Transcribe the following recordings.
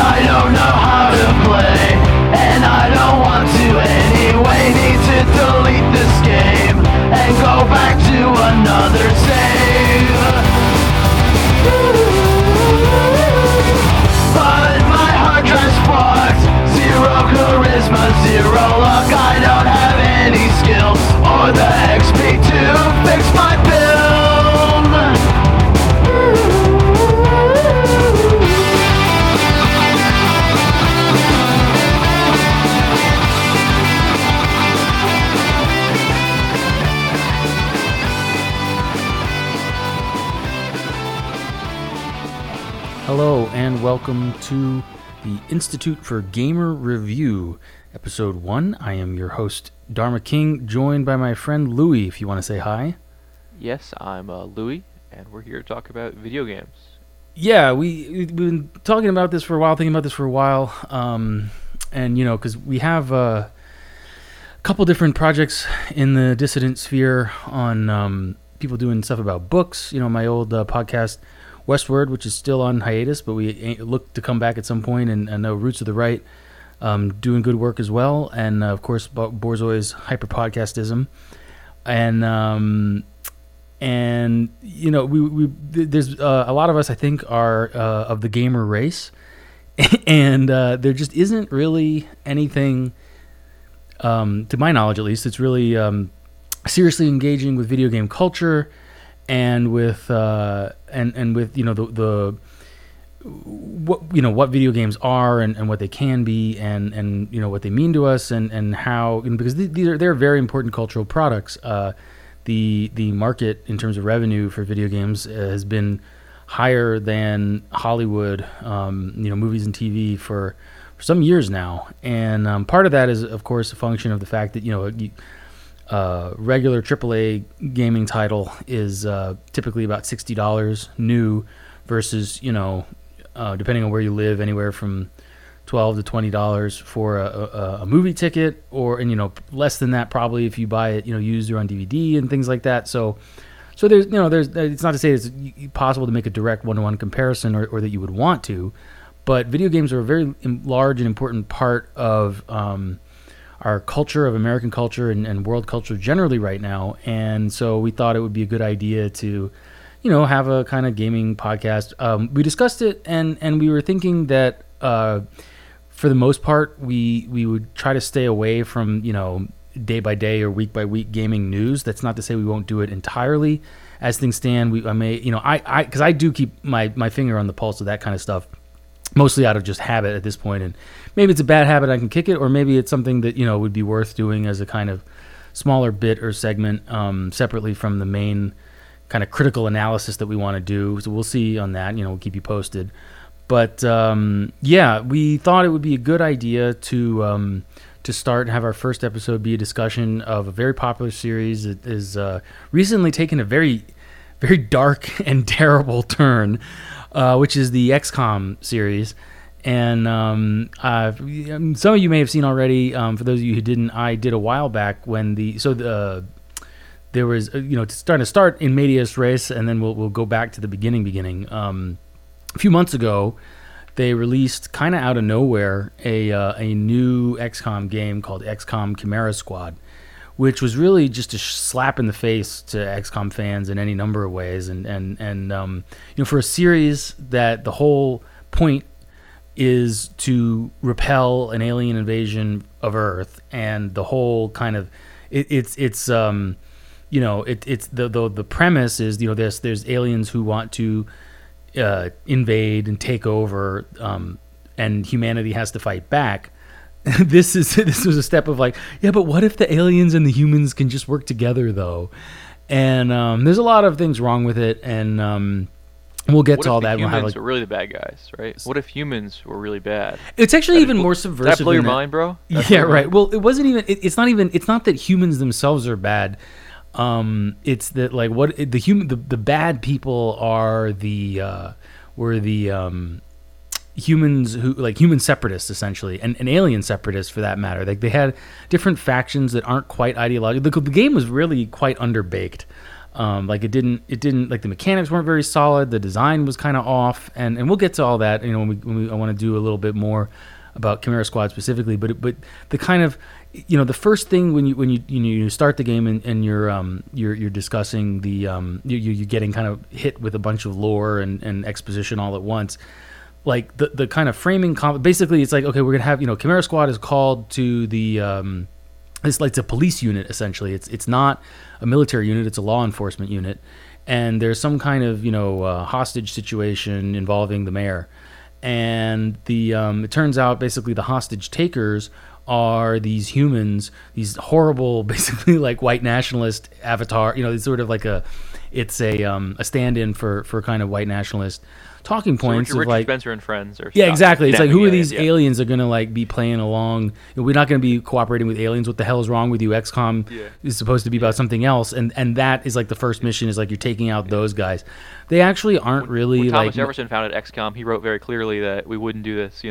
I don't know how to play, and I don't want to anyway. Need to delete this game and go back to another save. But my hard drive's fucked. Zero charisma, zero luck. I don't have any skills or the XP to fix my build. Hello and welcome to the Institute for Gamer Review, Episode 1. I am your host, Dharma King, joined by my friend Louie, if you want to say hi. Yes, I'm Louie, and we're here to talk about video games. Yeah, we've been talking about this for a while, thinking about this for a while, and, you know, because we have a couple different projects in the dissident sphere on people doing stuff about books. You know, my old podcast, Westward, which is still on hiatus, but we look to come back at some point, and I know Roots of the Right doing good work as well, and of course Borzoi's Hyper Podcastism, and you know we there's a lot of us I think are of the gamer race, and there just isn't really anything, to my knowledge at least, it's really seriously engaging with video game culture. And with and with, you know, the what, you know, what video games are and what they can be and you know what they mean to us and how, you know, because they're very important cultural products. The market in terms of revenue for video games has been higher than Hollywood, you know, movies and TV for some years now, and part of that is of course a function of the fact that, you know, regular AAA gaming title is typically about $60 new versus, you know, depending on where you live, anywhere from $12 to $20 for a movie ticket, and you know, less than that probably if you buy it, you know, used or on DVD and things like that. So there's, you know, it's not to say it's possible to make a direct one-to-one comparison or that you would want to, but video games are a very large and important part of our culture, of American culture and world culture generally right now. And so we thought it would be a good idea to, you know, have a kind of gaming podcast. We discussed it and we were thinking that for the most part, we would try to stay away from, you know, day by day or week by week gaming news. That's not to say we won't do it entirely. As things stand, I may, you know, because I do keep my finger on the pulse of that kind of stuff, mostly out of just habit at this point, and maybe it's a bad habit, I can kick it, or maybe it's something that, you know, would be worth doing as a kind of smaller bit or segment separately from the main kind of critical analysis that we want to do. So we'll see on that, you know, we'll keep you posted. But yeah, we thought it would be a good idea to start and have our first episode be a discussion of a very popular series that is recently taken a very, very dark and terrible turn, which is the XCOM series. And some of you may have seen already. For those of you who didn't, I did a while back when there was, you know, it's starting to start in medias res, and then we'll go back to the beginning. A few months ago, they released kind of out of nowhere a new XCOM game called XCOM Chimera Squad, which was really just a slap in the face to XCOM fans in any number of ways, and you know, for a series that the whole point is to repel an alien invasion of Earth, and the whole kind of it's you know, it's the premise is, you know, there's aliens who want to invade and take over, and humanity has to fight back. This was a step of like, yeah, but what if the aliens and the humans can just work together though? And there's a lot of things wrong with it, and we'll get to all that. What if humans are really the bad guys, right? What if humans were really bad? It's actually even more subversive. Does that blow your mind, bro? Yeah, right. Well, it wasn't even. It's not that humans themselves are bad. It's that, like, what the bad people are were the humans who, like, human separatists essentially, and alien separatists for that matter. Like, they had different factions that aren't quite ideological. The game was really quite underbaked. Like it didn't like the mechanics weren't very solid. The design was kind of off, and we'll get to all that. When I want to do a little bit more about Chimera Squad specifically, but the kind of the first thing when you start the game and you're discussing the you're getting kind of hit with a bunch of lore and exposition all at once. Like the kind of framing, basically it's like, okay, we're gonna have Chimera Squad is called to the it's like a police unit essentially. It's not a military unit; it's a law enforcement unit, and there's some kind of hostage situation involving the mayor. And it turns out basically the hostage takers are these humans, these horrible, basically like white nationalist avatar. It's sort of like a stand-in for kind of white nationalist talking points Richard of like Spencer and Friends. Or yeah, exactly. It's like, who are these aliens aliens that are gonna like be playing along? We're not gonna be cooperating with aliens. What the hell is wrong with you? XCOM is supposed to be about something else, and that is like the first mission is like you're taking out those guys. They actually aren't really when Thomas like Jefferson founded XCOM, he wrote very clearly that we wouldn't do this.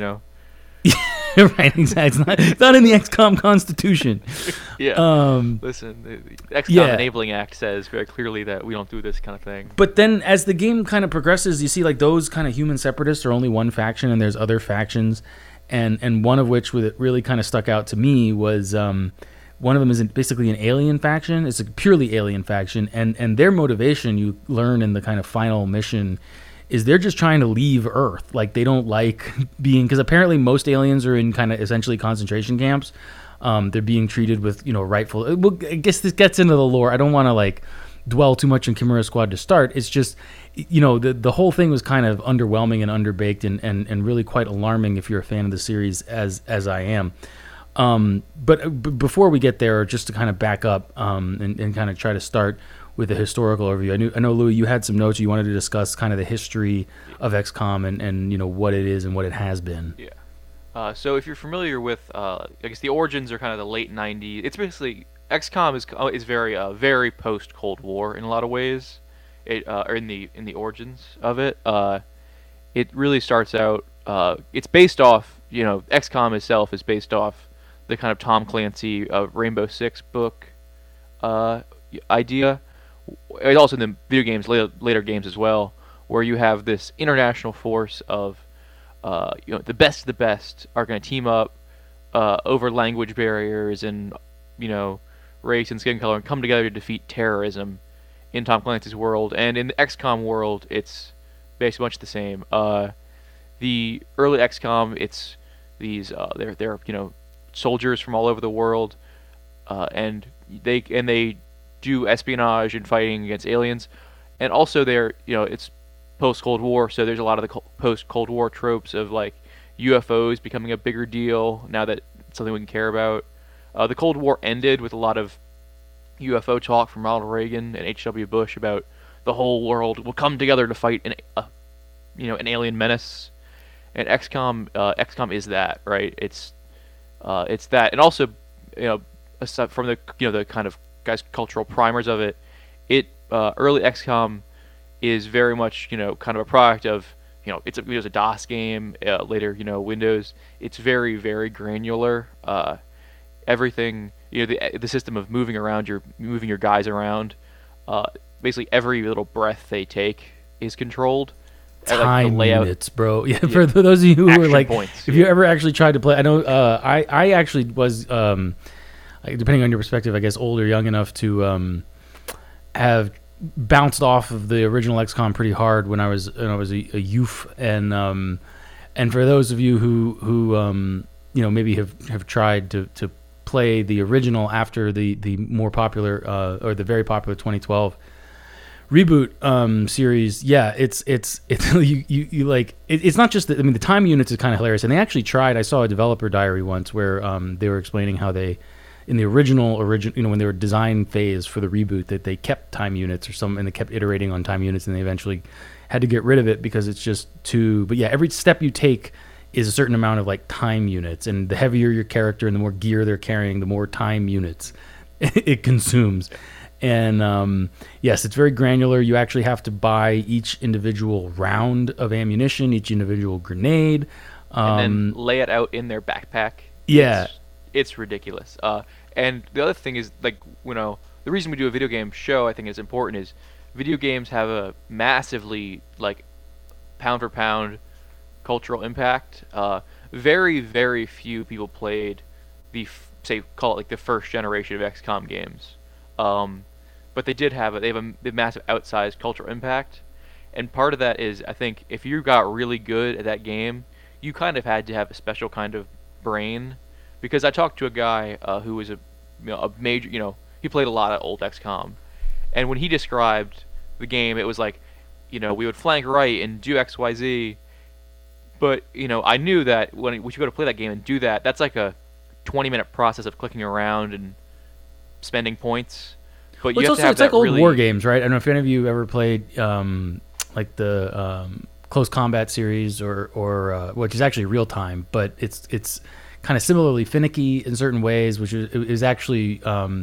right, exactly. It's not in the XCOM Constitution. Listen, the XCOM Enabling Act says very clearly that we don't do this kind of thing. But then as the game kind of progresses, you see like those kind of human separatists are only one faction, and there's other factions, and one of which really kind of stuck out to me was one of them is basically an alien faction. It's a purely alien faction, and their motivation, you learn in the kind of final mission, is they're just trying to leave Earth. Like they don't like being, because apparently most aliens are in kind of essentially concentration camps. They're being treated with rightful. Well, I guess this gets into the lore. I don't want to like dwell too much on Chimera Squad to start. It's just the whole thing was kind of underwhelming and underbaked and really quite alarming if you're a fan of the series as I am. But before we get there, just to kind of back up and kind of try to start with a historical overview. I know, Louis, you had some notes. You wanted to discuss kind of the history of XCOM and what it is and what it has been. Yeah. So if you're familiar with, I guess the origins are kind of the late '90s. It's basically XCOM is very post Cold War in a lot of ways. Or in the origins of it. It really starts out. It's based off. XCOM itself is based off the kind of Tom Clancy Rainbow Six book idea. It's also in the video games, later games as well, where you have this international force of, the best of the best are going to team up over language barriers and, race and skin color and come together to defeat terrorism in Tom Clancy's world. And in the XCOM world, it's basically much the same. The early XCOM, it's these they're soldiers from all over the world, and they do espionage and fighting against aliens, and also it's post Cold War, so there's a lot of the post Cold War tropes of like UFOs becoming a bigger deal now that it's something we can care about. The Cold War ended with a lot of UFO talk from Ronald Reagan and H.W. Bush about the whole world will come together to fight an alien menace, and XCOM is that, right? It's that, and also aside from the kind of guys cultural primers of it, early XCOM is very much kind of a product of it was a DOS game, later Windows. It's very, very granular. Everything the system of moving your guys around, basically every little breath they take is controlled. Time units, bro. Yeah, for those of you who are like, points, if you ever actually tried to play, I know I actually was, depending on your perspective, I guess old or young enough to have bounced off of the original XCOM pretty hard when I was a youth, and for those of you who maybe have tried to play the original after the more popular or the very popular 2012 reboot series, it's you like it's not just that. I mean, the time units is kind of hilarious, and they actually tried. I saw a developer diary once where they were explaining how they, in the original when they were design phase for the reboot, that they kept time units and they kept iterating on time units, and they eventually had to get rid of it because it's just too. But yeah, every step you take is a certain amount of like time units, and the heavier your character and the more gear they're carrying, the more time units it consumes. And yes, it's very granular. You actually have to buy each individual round of ammunition, each individual grenade, and then lay it out in their backpack. Yeah, it's ridiculous. And the other thing is, like, the reason we do a video game show, I think is important, is video games have a massively like pound for pound cultural impact. Very, very few people played say call it like the first generation of XCOM games, but they have a massive outsized cultural impact, and part of that is I think if you got really good at that game, you kind of had to have a special kind of brain, because I talked to a guy who was a major he played a lot of old XCOM, and when he described the game, it was like we would flank right and do XYZ. But I knew that when you go to play that game and do that, that's like a 20-minute process of clicking around and spending points. But you have to have it's like old really war games, right? I don't know if any of you ever played like the Close Combat series or which is actually real time, but it's kind of similarly finicky in certain ways, which is actually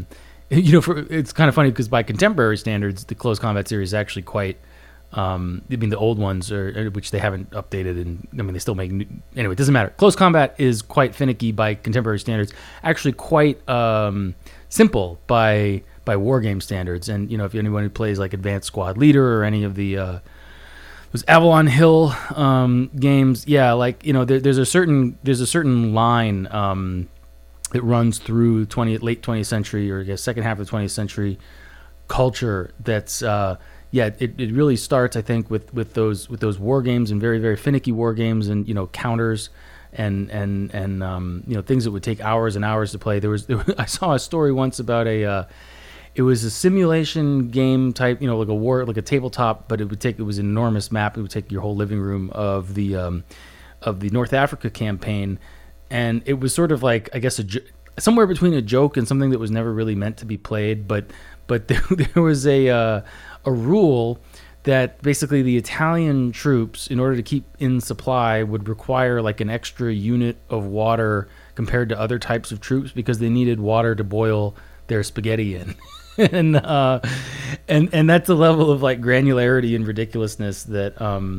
it's kind of funny because by contemporary standards, the Close Combat series is actually quite. I mean, the old ones which they haven't updated, and I mean they still make anyway. It doesn't matter. Close Combat is quite finicky by contemporary standards. Actually, quite simple by war game standards. And if anyone who plays like Advanced Squad Leader or any of the those Avalon Hill games, yeah, like there's a certain line that runs through late 20th century, or I guess second half of the 20th century culture that's. It really starts, I think, with those war games, and very, very finicky war games, and counters and things that would take hours and hours to play. I saw a story once about it was a simulation game type, like a tabletop, but it was an enormous map. It would take your whole living room of the North Africa campaign, and it was sort of like, I guess, somewhere between a joke and something that was never really meant to be played, but there was a rule that basically the Italian troops, in order to keep in supply, would require like an extra unit of water compared to other types of troops, because they needed water to boil their spaghetti in. and that's the level of like granularity and ridiculousness that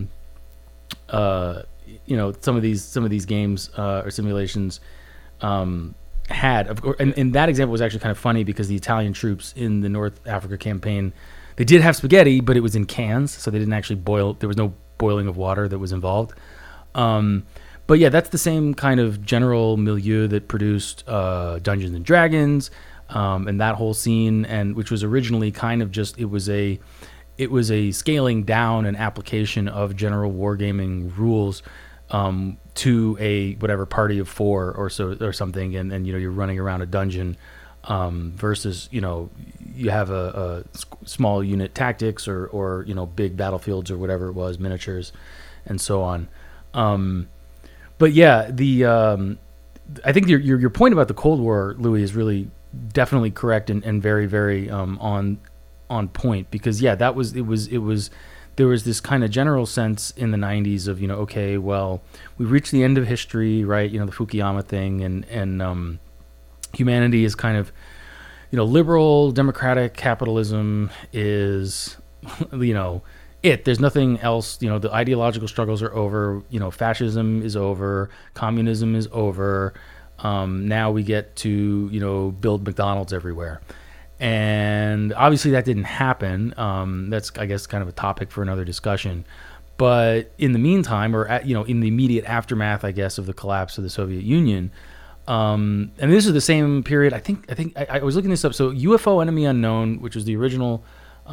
some of these games or simulations had. Of course, and that example was actually kind of funny because the Italian troops in the North Africa campaign, they did have spaghetti, but it was in cans, so they didn't actually boil. There was no boiling of water that was involved. But yeah, that's the same kind of general milieu that produced Dungeons and Dragons, and that whole scene, and which was originally kind of just it was a scaling down an application of general wargaming rules to a whatever party of 4 or so or something, and you're running around a dungeon. Versus you have a small unit tactics or big battlefields or whatever it was, miniatures and so on. But yeah, I think your point about the Cold War, Louis, is really definitely correct and very, very on point, because yeah, there was this kind of general sense in the 90s of okay, well, we've reached the end of history, right? The Fukuyama thing, and humanity is kind of, liberal democratic capitalism is, there's nothing else. The ideological struggles are over. Fascism is over. Communism is over. Now we get to, build McDonald's everywhere. And obviously that didn't happen. That's, I guess, kind of a topic for another discussion. But in the meantime, or in the immediate aftermath, I guess, of the collapse of the Soviet Union, and this is the same period. I think I was looking this up. So UFO Enemy Unknown, which was the original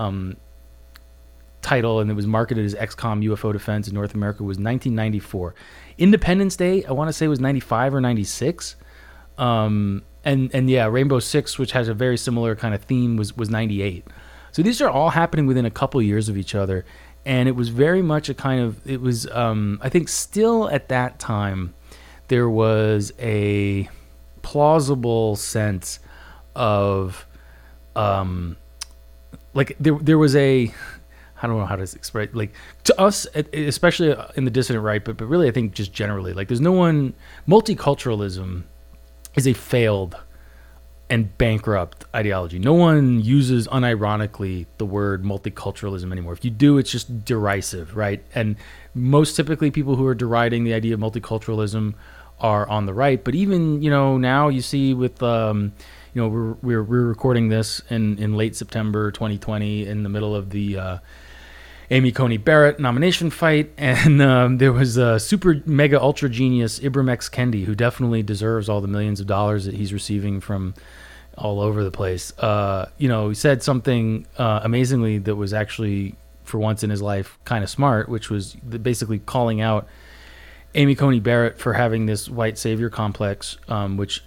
title, and it was marketed as XCOM UFO Defense in North America, was 1994. Independence Day, I want to say, was 95 or 96. And yeah, Rainbow Six, which has a very similar kind of theme, was 98. So these are all happening within a couple years of each other, and it was very much I think still at that time, there was a plausible sense of, like there was a, I don't know how to express, like, to us, especially in the dissident right, but really I think just generally, like, multiculturalism is a failed and bankrupt ideology. No one uses unironically the word multiculturalism anymore. If you do, it's just derisive, right? And most typically people who are deriding the idea of multiculturalism are on the right. But even, now you see with, we're recording this in late September 2020 in the middle of the Amy Coney Barrett nomination fight, and there was a super mega ultra genius Ibram X Kendi, who definitely deserves all the millions of dollars that he's receiving from all over the place. He said something amazingly that was actually, for once in his life, kind of smart, which was basically calling out Amy Coney Barrett for having this white savior complex, which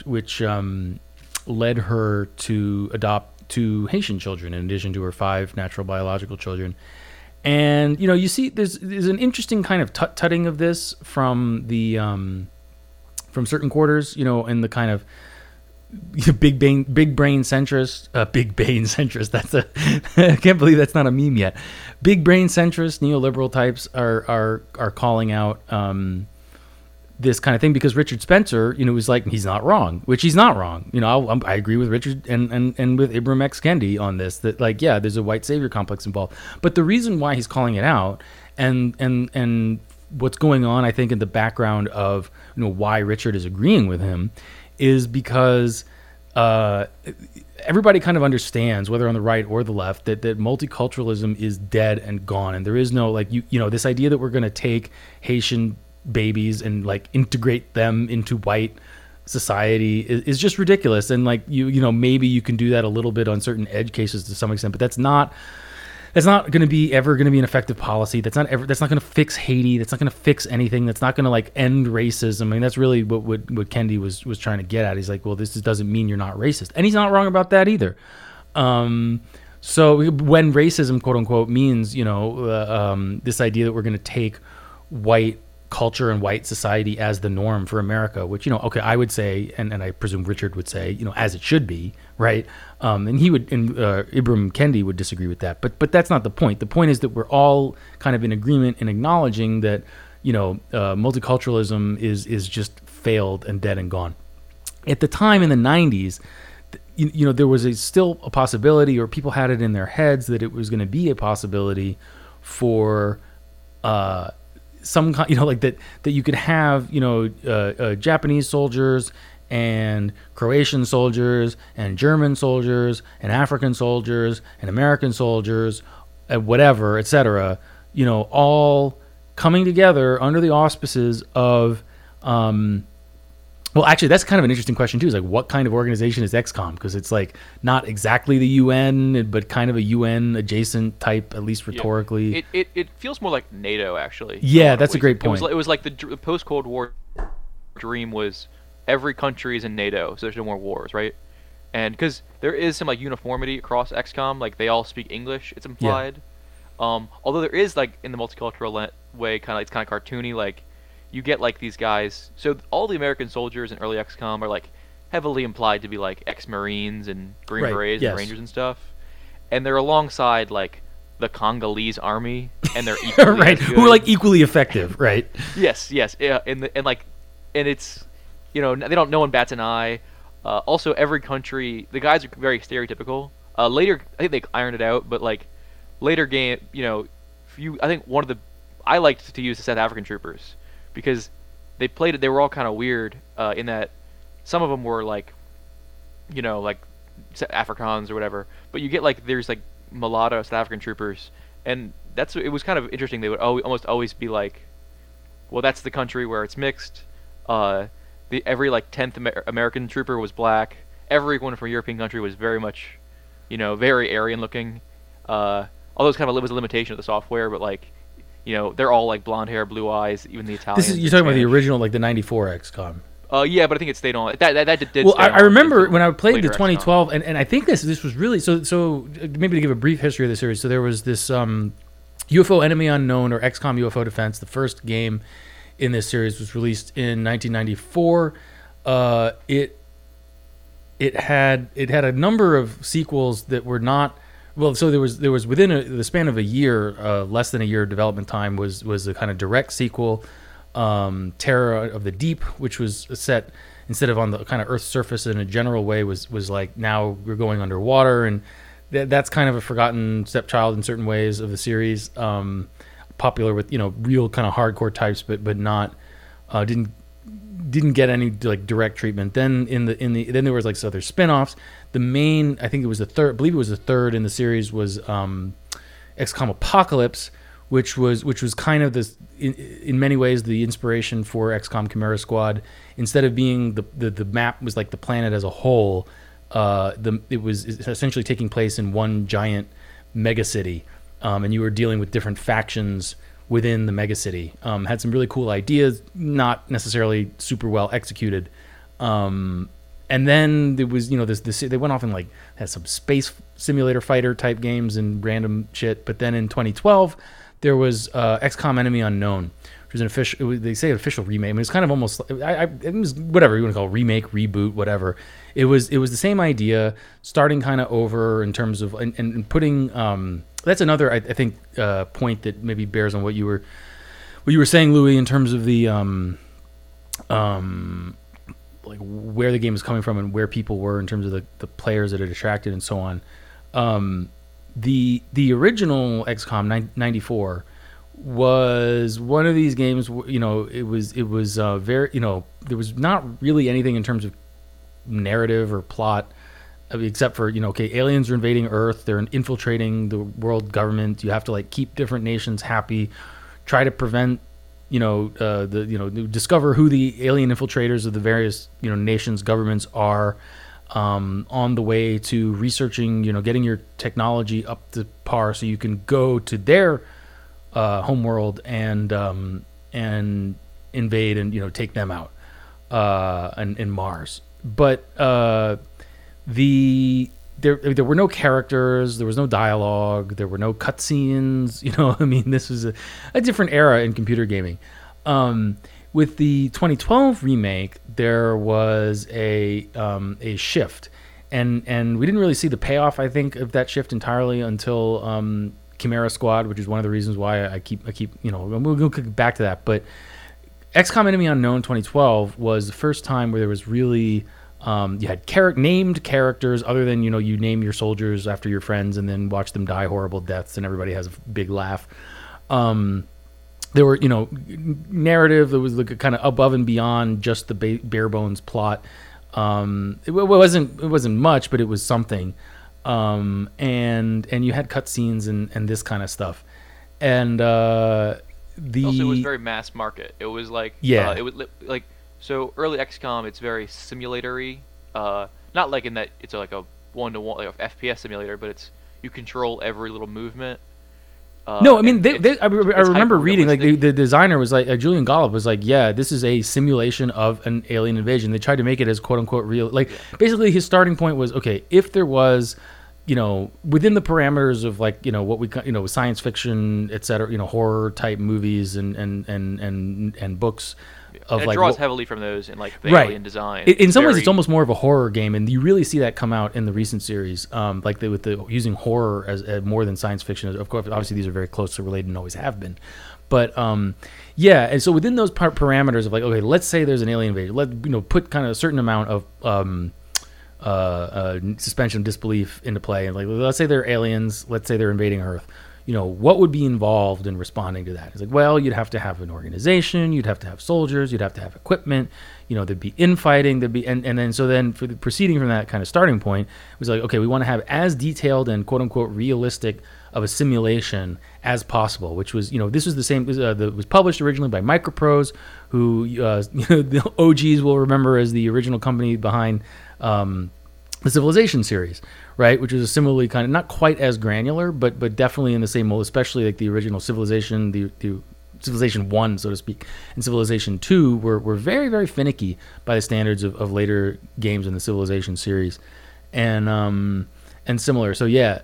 led her to adopt 2 Haitian children in addition to her 5 natural biological children. And you see there's an interesting kind of tut-tutting of this from the from certain quarters, in the kind of big brain centrist. That's I can't believe that's not a meme yet. Big brain centrist neoliberal types are calling out this kind of thing, because Richard Spencer, was like, he's not wrong, which he's not wrong. I agree with Richard and with Ibram X Kendi on this, that like, yeah, there's a white savior complex involved. But the reason why he's calling it out and what's going on, I think, in the background of, why Richard is agreeing with him is because everybody kind of understands, whether on the right or the left, that multiculturalism is dead and gone. And there is no, like, this idea that we're going to take Haitian babies and like integrate them into white society is just ridiculous. And like maybe you can do that a little bit on certain edge cases to some extent, but that's not going to be ever going to be an effective policy. That's not going to fix Haiti. That's not going to fix anything. That's not going to like end racism. I mean, that's really what Kendi was trying to get at. He's like, well, this doesn't mean you're not racist, and he's not wrong about that either. So when racism, quote unquote, means this idea that we're going to take white culture and white society as the norm for America, which, I would say, and I presume Richard would say, as it should be, right? And he would, and Ibram Kendi would disagree with that. But that's not the point. The point is that we're all kind of in agreement in acknowledging that, multiculturalism is just failed and dead and gone. At the time in the 90s, there was still a possibility, or people had it in their heads that it was going to be a possibility for some kind, like that you could have, Japanese soldiers and Croatian soldiers and German soldiers and African soldiers and American soldiers, whatever, etc., all coming together under the auspices of, well, actually, that's kind of an interesting question too. Is like, what kind of organization is XCOM? Because it's like not exactly the UN, but kind of a UN adjacent type, at least rhetorically. Yeah. It feels more like NATO, actually. Yeah, that's a great point. It was like the post Cold War dream was every country is in NATO, so there's no more wars, right? And because there is some like uniformity across XCOM, like they all speak English, it's implied. Yeah. Although there is like in the multicultural way, it's kind of cartoony, like. You get like these guys. So all the American soldiers in early XCOM are like heavily implied to be like ex-Marines and Green Berets and Rangers and stuff, and they're alongside like the Congolese army, and they're equally right, who are like equally effective, right? Yes, yeah, and it's they don't, no one bats an eye. Also, every country, the guys are very stereotypical. Later, I think they ironed it out, but like later game, I think I liked to use the South African troopers. Because they were all kind of weird in that some of them were like, like Afrikaans or whatever. But you get like there's like mulatto South African troopers, and it was kind of interesting. They would almost always be like, well, that's the country where it's mixed. Every like 10th American trooper was black. Everyone from a European country was very much, very Aryan looking. Although it's kind of was a limitation of the software, but like. They're all like blonde hair, blue eyes, even the Italians. You're talking about the original, like the '94 XCOM. Yeah, but I think it stayed on. That did. Well, I remember when I played the 2012, and I think this was really so. Maybe to give a brief history of the series. So there was this UFO Enemy Unknown, or XCOM UFO Defense. The first game in this series was released in 1994. It had a number of sequels that were not. Well, so there was within the span of a year, less than a year of development time was a kind of direct sequel, Terror of the Deep, which was set instead of on the kind of Earth's surface in a general way, was like now we're going underwater, and that's kind of a forgotten stepchild in certain ways of the series. Popular with real kind of hardcore types, but not didn't didn't get any like direct treatment. Then then there was like other spin-offs. The main, I think it was the third, I believe it was the third in the series, was XCOM Apocalypse, which was kind of this in many ways the inspiration for XCOM Chimera Squad. Instead of being the map was like the planet as a whole, it was essentially taking place in one giant megacity, and you were dealing with different factions within the megacity. Had some really cool ideas, not necessarily super well executed. And then there was, this they went off and like had some space simulator fighter type games and random shit. But then in 2012, there was XCOM Enemy Unknown, which was an official. They say an official remake. I mean, it's kind of almost. It was whatever you want to call it, remake, reboot, whatever. It was the same idea, starting kind of over in terms of and putting. That's another I think point that maybe bears on what you were saying, Louis, in terms of the like where the game is coming from and where people were in terms of the players that it attracted and so on. The original XCOM 94 was one of these games. It was very. There was not really anything in terms of narrative or plot, except for aliens are invading Earth. They're infiltrating the world government. You have to like keep different nations happy, try to prevent. Discover who the alien infiltrators of the various nations, governments are, on the way to researching, getting your technology up to par so you can go to their homeworld and invade and take them out in Mars. But there were no characters, there was no dialogue, there were no cutscenes. I mean, this was a different era in computer gaming. With the 2012 remake, there was a shift, and we didn't really see the payoff, I think, of that shift entirely until Chimera Squad, which is one of the reasons why I keep we'll get back to that. But XCOM Enemy Unknown 2012 was the first time where there was really you had named characters other than you name your soldiers after your friends and then watch them die horrible deaths and everybody has a big laugh. There were narrative that was like kind of above and beyond just the bare bones plot. It wasn't much, but it was something. And you had cutscenes and this kind of stuff. And also it was very mass market. It was like it was like. So early XCOM, it's very simulatory, not like in that it's like a one-to-one like a FPS simulator, but you control every little movement. No, I mean I remember reading like the designer was like Julian Golub was like, yeah, this is a simulation of an alien invasion. They tried to make it as quote unquote real. Like basically his starting point was, okay, if there was within the parameters of like what we science fiction, etc., horror type movies and books. And it draws heavily from those in like the alien design. In some ways, it's almost more of a horror game, and you really see that come out in the recent series, like with using horror as more than science fiction. Of course, obviously these are very closely related and always have been, but and so within those parameters of like, okay, let's say there's an alien invasion, let put kind of a certain amount of suspension of disbelief into play, and like let's say they're aliens, let's say they're invading Earth. What would be involved in responding to that? It's like, well, you'd have to have an organization, you'd have to have soldiers, you'd have to have equipment, there'd be infighting, then for the proceeding from that kind of starting point, it was like, okay, we want to have as detailed and quote unquote realistic of a simulation as possible, which was, this was the same, it was published originally by Microprose, who, the OGs will remember as the original company behind, the Civilization series, right? Which is a similarly kind of not quite as granular, but definitely in the same mold, especially like the original Civilization, the Civilization 1, so to speak, and Civilization 2 were very, very finicky by the standards of later games in the Civilization series, and similar. So yeah,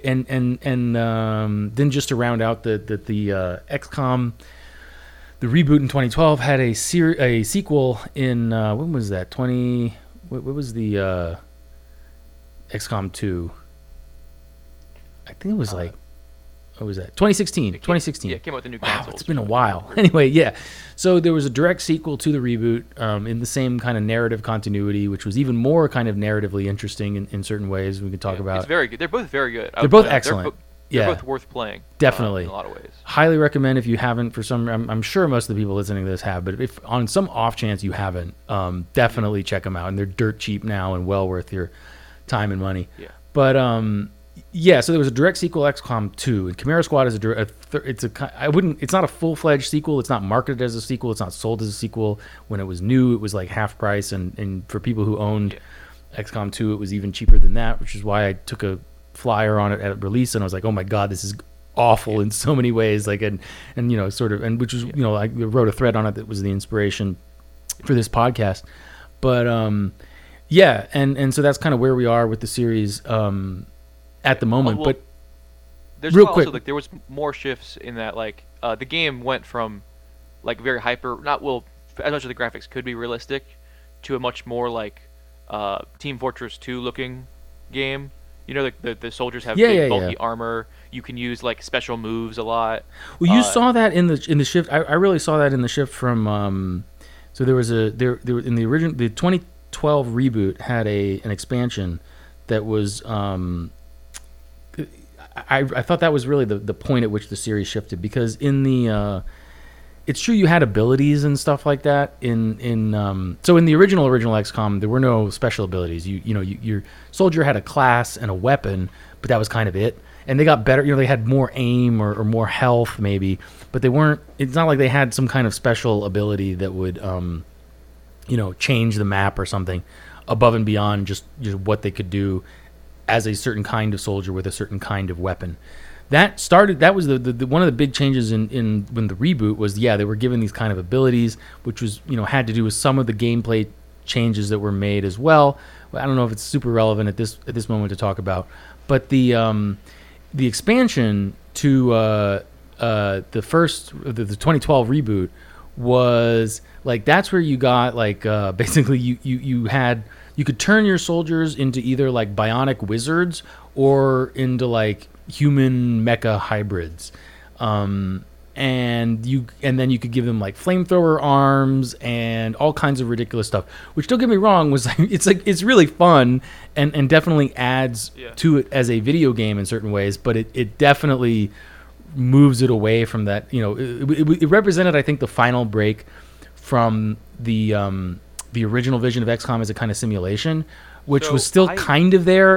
then just to round out the XCOM, the reboot in 2012 had a sequel in when was that? What was the XCOM 2? I think it was like, what was that? 2016. 2016. Yeah, it came out with the new Wow, consoles. it's been a while. Anyway, yeah. So there was a direct sequel to the reboot in the same kind of narrative continuity, which was even more kind of narratively interesting in certain ways we could talk about. It's very good. They're both very good. They're both excellent. They're Yeah. both worth playing. Definitely. In a lot of ways. Highly recommend if you haven't. I'm sure most of the people listening to this have, but if on some off chance you haven't, definitely check them out. And they're dirt cheap now and well worth your time and money. Yeah. But yeah. So there was a direct sequel, XCOM 2, and Chimera Squad is it's not a full fledged sequel. It's not marketed as a sequel. It's not sold as a sequel. When it was new, it was like half price, and for people who owned XCOM 2, it was even cheaper than that, which is why I took a flyer on it at release, and I was like, oh my god, this is awful in so many ways, like and sort of, and which was I wrote a thread on it that was the inspiration for this podcast. But yeah, and so that's kind of where we are with the series at the moment. Well, but there's real also, quick, like, there was more shifts in that, like, the game went from like very hyper, not as much of the graphics could be realistic, to a much more like Team Fortress 2 looking game. Like the soldiers have big bulky armor. You can use like special moves a lot. Well, you saw that in the shift. I really saw that in the shift from. So there was there in the original, the 2012 reboot had an expansion that was. I thought that was really the point at which the series shifted, because in the. It's true you had abilities and stuff like that so in the original XCOM there were no special abilities. Your soldier had a class and a weapon, but that was kind of it. And they got better. They had more aim or more health maybe, but they weren't. It's not like they had some kind of special ability that would change the map or something above and beyond just what they could do as a certain kind of soldier with a certain kind of weapon. That was the one of the big changes in when the reboot was, they were given these kind of abilities, which was had to do with some of the gameplay changes that were made as well. I don't know if it's super relevant at this moment to talk about, but the expansion to the 2012 reboot was like, that's where you got like basically you could turn your soldiers into either like bionic wizards or into like human mecha hybrids, and then you could give them like flamethrower arms and all kinds of ridiculous stuff, which, don't get me wrong, was like it's really fun and definitely adds to it as a video game in certain ways, but it definitely moves it away from that. It represented, I think, the final break from the original vision of XCOM as a kind of simulation, which was still kind of there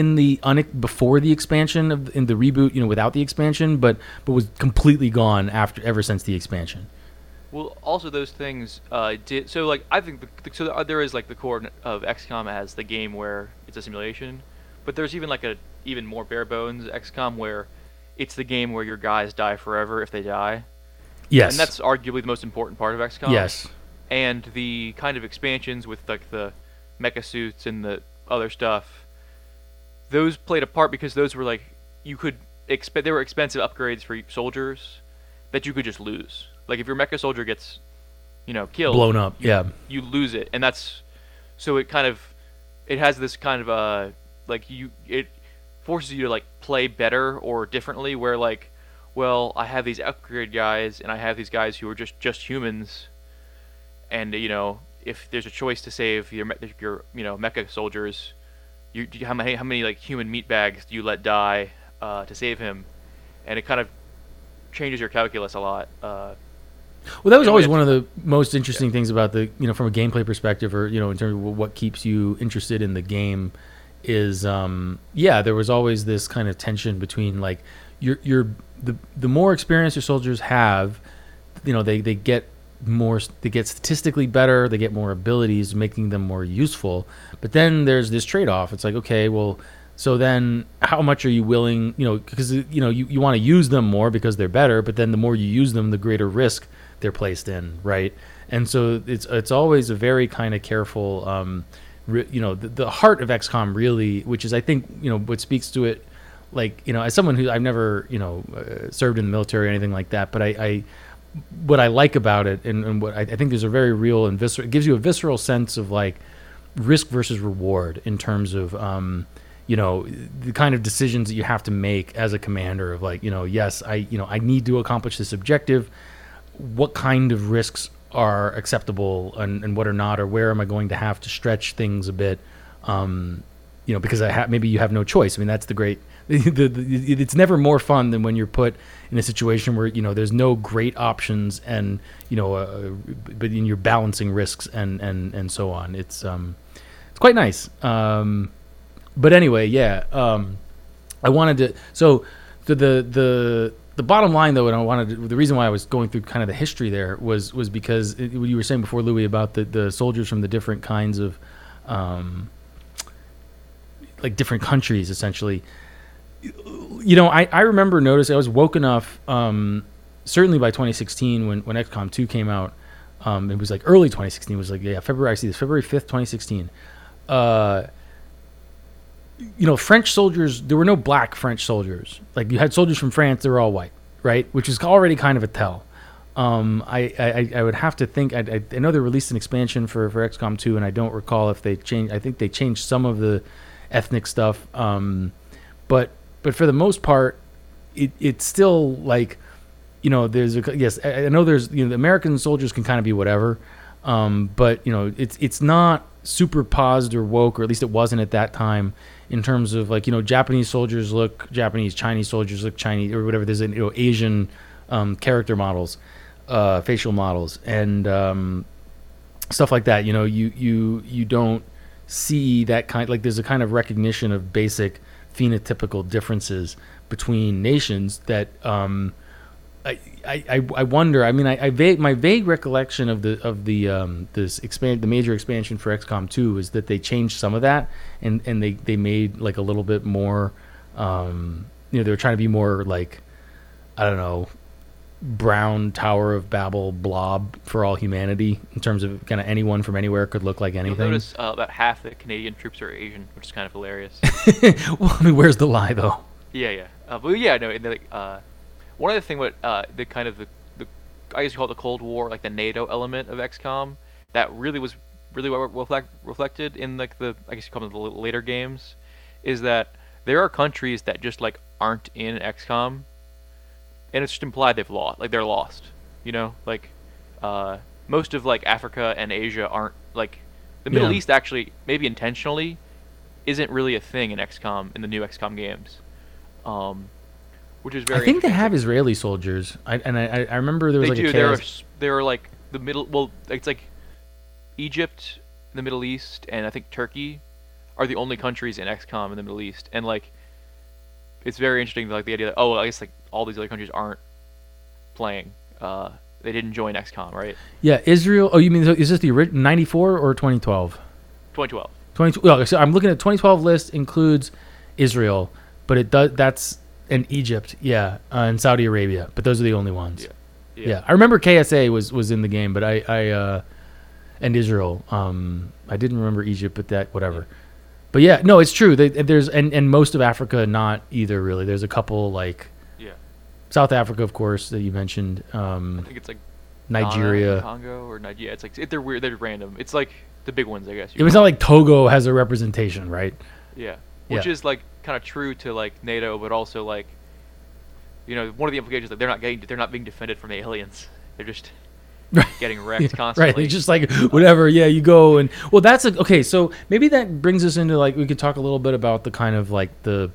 before the expansion in the reboot, without the expansion, but was completely gone ever since the expansion. Well, also those things did so. Like, I think there is like the core of XCOM as the game where it's a simulation, but there's even like a even more bare bones XCOM where it's the game where your guys die forever if they die. Yes, and that's arguably the most important part of XCOM. Yes, and the kind of expansions with like the mecha suits and the other stuff, those played a part because those were like they were expensive upgrades for soldiers that you could just lose. Like, if your mecha soldier gets killed, blown up, you lose it, and that's so it has this kind of it forces you to like play better or differently, where like, well, I have these upgrade guys and I have these guys who are just humans, and if there's a choice to save your mecha soldiers, how many like human meat bags do you let die to save him? And it kind of changes your calculus a lot. Well, that was always one of the most interesting things about the from a gameplay perspective, or in terms of what keeps you interested in the game, is there was always this kind of tension between like the more experience your soldiers have, they get statistically better, they get more abilities, making them more useful. But then there's this trade-off. It's like, okay, well, so then how much are you willing, because you want to use them more because they're better, but then the more you use them, the greater risk they're placed in, right? And so it's always a very kind of careful, the heart of XCOM really, which is, I think, what speaks to it, like, as someone who I've never, served in the military or anything like that, but I what I like about it, and what I think there's a very real and visceral, it gives you a visceral sense of like risk versus reward in terms of the kind of decisions that you have to make as a commander of like, yes, I need to accomplish this objective. What kind of risks are acceptable and what are not, or where am I going to have to stretch things a bit? because maybe you have no choice. I mean, that's the great. It's never more fun than when you're put in a situation where there's no great options, and but you're balancing risks and so on. It's quite nice. But anyway, yeah. I wanted to. So the bottom line, though, and the reason why I was going through kind of the history there was because what you were saying before, Louis, about the soldiers from the different kinds of like different countries, essentially. I remember noticing I was woke enough, certainly by 2016 when XCOM 2 came out. It was like early 2016. It was like February. I see this February 5th, 2016. French soldiers. There were no black French soldiers. Like you had soldiers from France. They were all white, right? Which is already kind of a tell. I would have to think. I know they released an expansion for XCOM 2, and I don't recall if they changed. I think they changed some of the ethnic stuff. But for the most part, it's still like, there's I know there's the American soldiers can kind of be whatever, but it's not super paused or woke, or at least it wasn't at that time, in terms of like Japanese soldiers look Japanese, Chinese soldiers look Chinese, or whatever. There's Asian character models, facial models, and stuff like that. You don't see that kind, like there's a kind of recognition of basic phenotypical differences between nations that I wonder. I mean, my vague recollection of the major expansion for XCOM 2 is that they changed some of that, and they made like a little bit more. They were trying to be more like, I don't know, brown Tower of Babel blob for all humanity, in terms of kind of anyone from anywhere could look like anything. You'll notice about half the Canadian troops are Asian, which is kind of hilarious. Well, I mean, where's the lie though? Yeah. But yeah, no. One of the thing, what the kind of the I guess you call it the Cold War, like the NATO element of XCOM, that really was well reflected in like the, I guess you call them the later games, is that there are countries that just like aren't in XCOM. And it's just implied they've lost, like they're lost, like most of like Africa and Asia aren't, like the Middle East actually, maybe intentionally, isn't really a thing in XCOM, in the new XCOM games, which is very. I think they have Israeli soldiers. I remember there was There are like the middle. Well, it's like Egypt, the Middle East, and I think Turkey are the only countries in XCOM in the Middle East, and like. It's very interesting, like the idea that I guess like all these other countries aren't playing. They didn't join XCOM, right? Yeah, Israel. Oh, you mean is this the 94 or 2012? 2012. 2012. So I'm looking at 2012 list includes Israel, but it does and Egypt, and Saudi Arabia. But those are the only ones. Yeah. I remember KSA was in the game, but I and Israel. I didn't remember Egypt, but that whatever. But yeah, no, it's true. There's and most of Africa not either really. There's a couple like South Africa, of course, that you mentioned. I think it's like Nigeria, Ghana, Congo, or Nigeria. It's like they're weird. They're random. It's like the big ones, I guess. It's not like Togo has a representation, right? Yeah, which is like kind of true to like NATO, but also like one of the implications that they're not being defended from the aliens. They're just getting wrecked constantly. Right, it's just like whatever. Yeah, you go and that's okay. So maybe that brings us into like we could talk a little bit about the kind of like the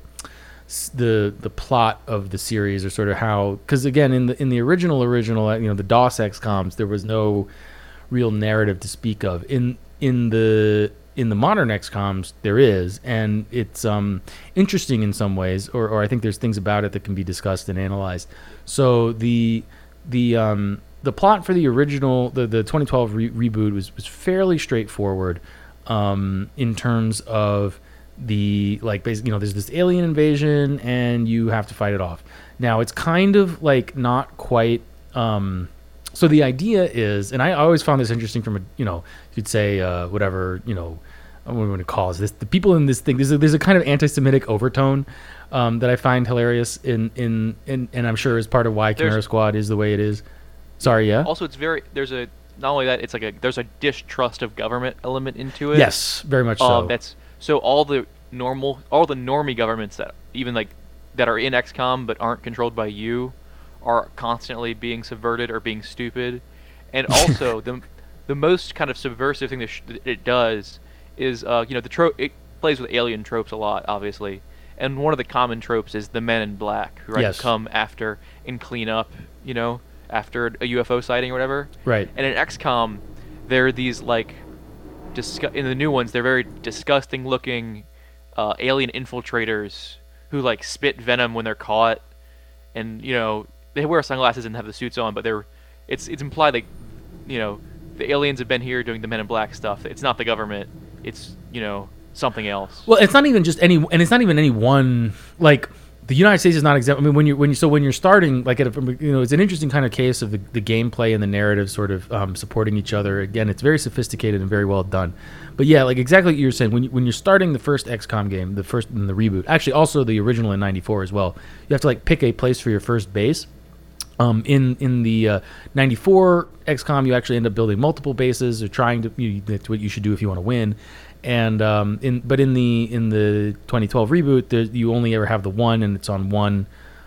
plot of the series, or sort of how, because again in the original the DOS XComs, there was no real narrative to speak of. In the modern XComs there is, and it's interesting in some ways, or I think there's things about it that can be discussed and analyzed. So the plot for the original, the 2012 reboot was fairly straightforward, in terms of the like basically there's this alien invasion and you have to fight it off. Now it's kind of like not quite. So the idea is, and I always found this interesting from you'd say whatever what do we want to call this, the people in this thing. There's a kind of anti-Semitic overtone that I find hilarious in and I'm sure is part of why Chimera Squad is the way it is. Sorry, yeah. Also, there's not only that, it's like there's a distrust of government element into it. Yes, very much so. So all the normie governments that even like that are in XCOM but aren't controlled by you are constantly being subverted or being stupid. And also the most kind of subversive thing that it does is it plays with alien tropes a lot, obviously. And one of the common tropes is the Men in Black, who Yes. come after and clean up, after a UFO sighting or whatever. Right. And in XCOM, there are these like, in the new ones, they're very disgusting-looking alien infiltrators who like spit venom when they're caught, and they wear sunglasses and have the suits on, but it's implied that the aliens have been here doing the Men in Black stuff. It's not the government. It's something else. Well, it's not even just any, and it's not even any one. Like the United States is not exempt. I mean, when you're starting, like it's an interesting kind of case of the gameplay and the narrative sort of supporting each other. Again, it's very sophisticated and very well done. But yeah, like exactly what you were saying. When you're starting the first XCOM game, the first in the reboot, actually also the original in '94 as well, you have to like pick a place for your first base. In the 94 XCOM, you actually end up building multiple bases or trying to. That's what you should do if you want to win. And in the 2012 reboot, you only ever have the one, and it's on one.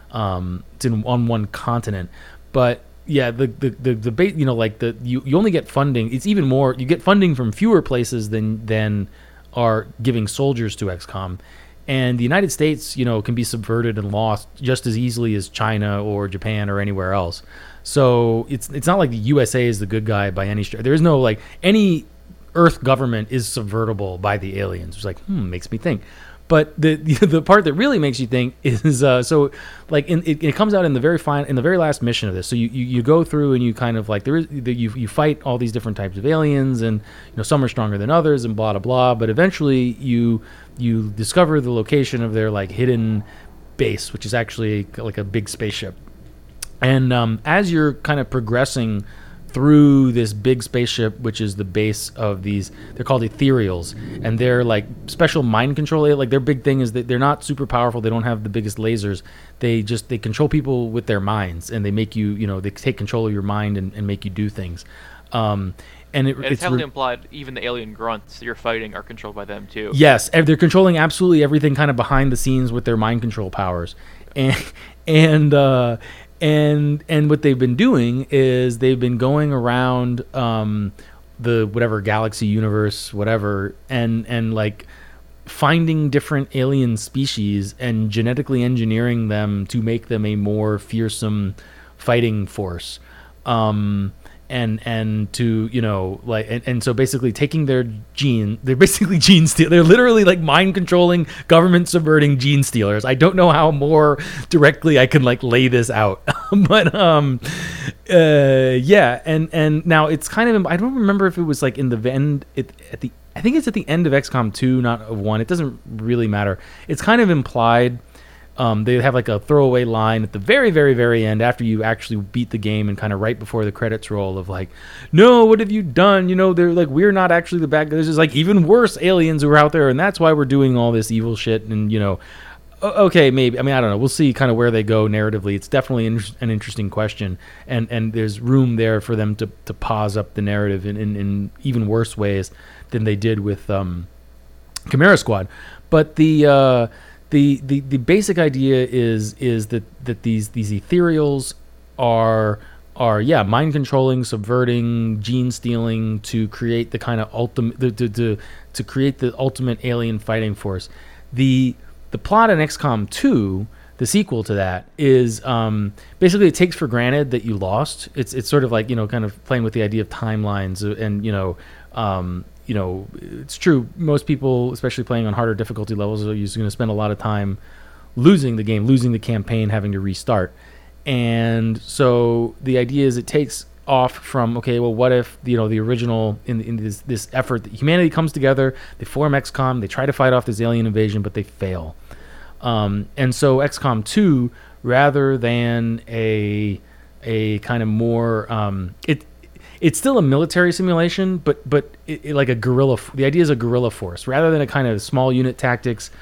On one continent. But yeah, the base, you only get funding. It's even more. You get funding from fewer places than are giving soldiers to XCOM. And the United States, can be subverted and lost just as easily as China or Japan or anywhere else. So it's not like the USA is the good guy by any stretch. There is no like any Earth government is subvertible by the aliens. It's like makes me think. But the part that really makes you think is it comes out in the very last mission of this. So you go through and you kind of like you fight all these different types of aliens, and some are stronger than others and blah blah blah. But eventually you discover the location of their like hidden base, which is actually like a big spaceship. And as you're kind of progressing through this big spaceship, which is the base of these, they're called ethereals, and they're like special mind control. Like their big thing is that they're not super powerful. They don't have the biggest lasers. They control people with their minds, and they make you, they take control of your mind and make you do things. And it's heavily implied even the alien grunts that you're fighting are controlled by them too. Yes, they're controlling absolutely everything kind of behind the scenes with their mind control powers. And what they've been doing is they've been going around the whatever galaxy, universe, whatever, and like finding different alien species and genetically engineering them to make them a more fearsome fighting force. And to and so basically taking their they're basically gene steal. They're literally like mind controlling, government subverting gene stealers. I don't know how more directly I can like lay this out, but yeah. And now it's kind of, I don't remember if it was like in the end I think it's at the end of XCOM 2, not of 1. It doesn't really matter. It's kind of implied. They have like a throwaway line at the very, very, very end after you actually beat the game, and kind of right before the credits roll of like, no, what have you done? They're like, we're not actually the bad guys. There's just like even worse aliens who are out there, and that's why we're doing all this evil shit. And okay, maybe. I mean, I don't know. We'll see kind of where they go narratively. It's definitely an interesting question, and there's room there for them to pause up the narrative in even worse ways than they did with Chimera Squad. But the basic idea is that these ethereals are mind controlling, subverting, gene stealing to create the kind of ultimate to create the ultimate alien fighting force. The plot in XCOM 2, the sequel to that, is basically it takes for granted that you lost. It's sort of like kind of playing with the idea of timelines and it's true. Most people, especially playing on harder difficulty levels, are usually going to spend a lot of time losing the game, losing the campaign, having to restart. And so the idea is it takes off from, okay, well, what if the original in this effort that humanity comes together, they form XCOM, they try to fight off this alien invasion, but they fail. And so XCOM 2, rather than a kind of more it's still a military simulation, but it like a guerrilla. The idea is a guerrilla force rather than a kind of small unit tactics,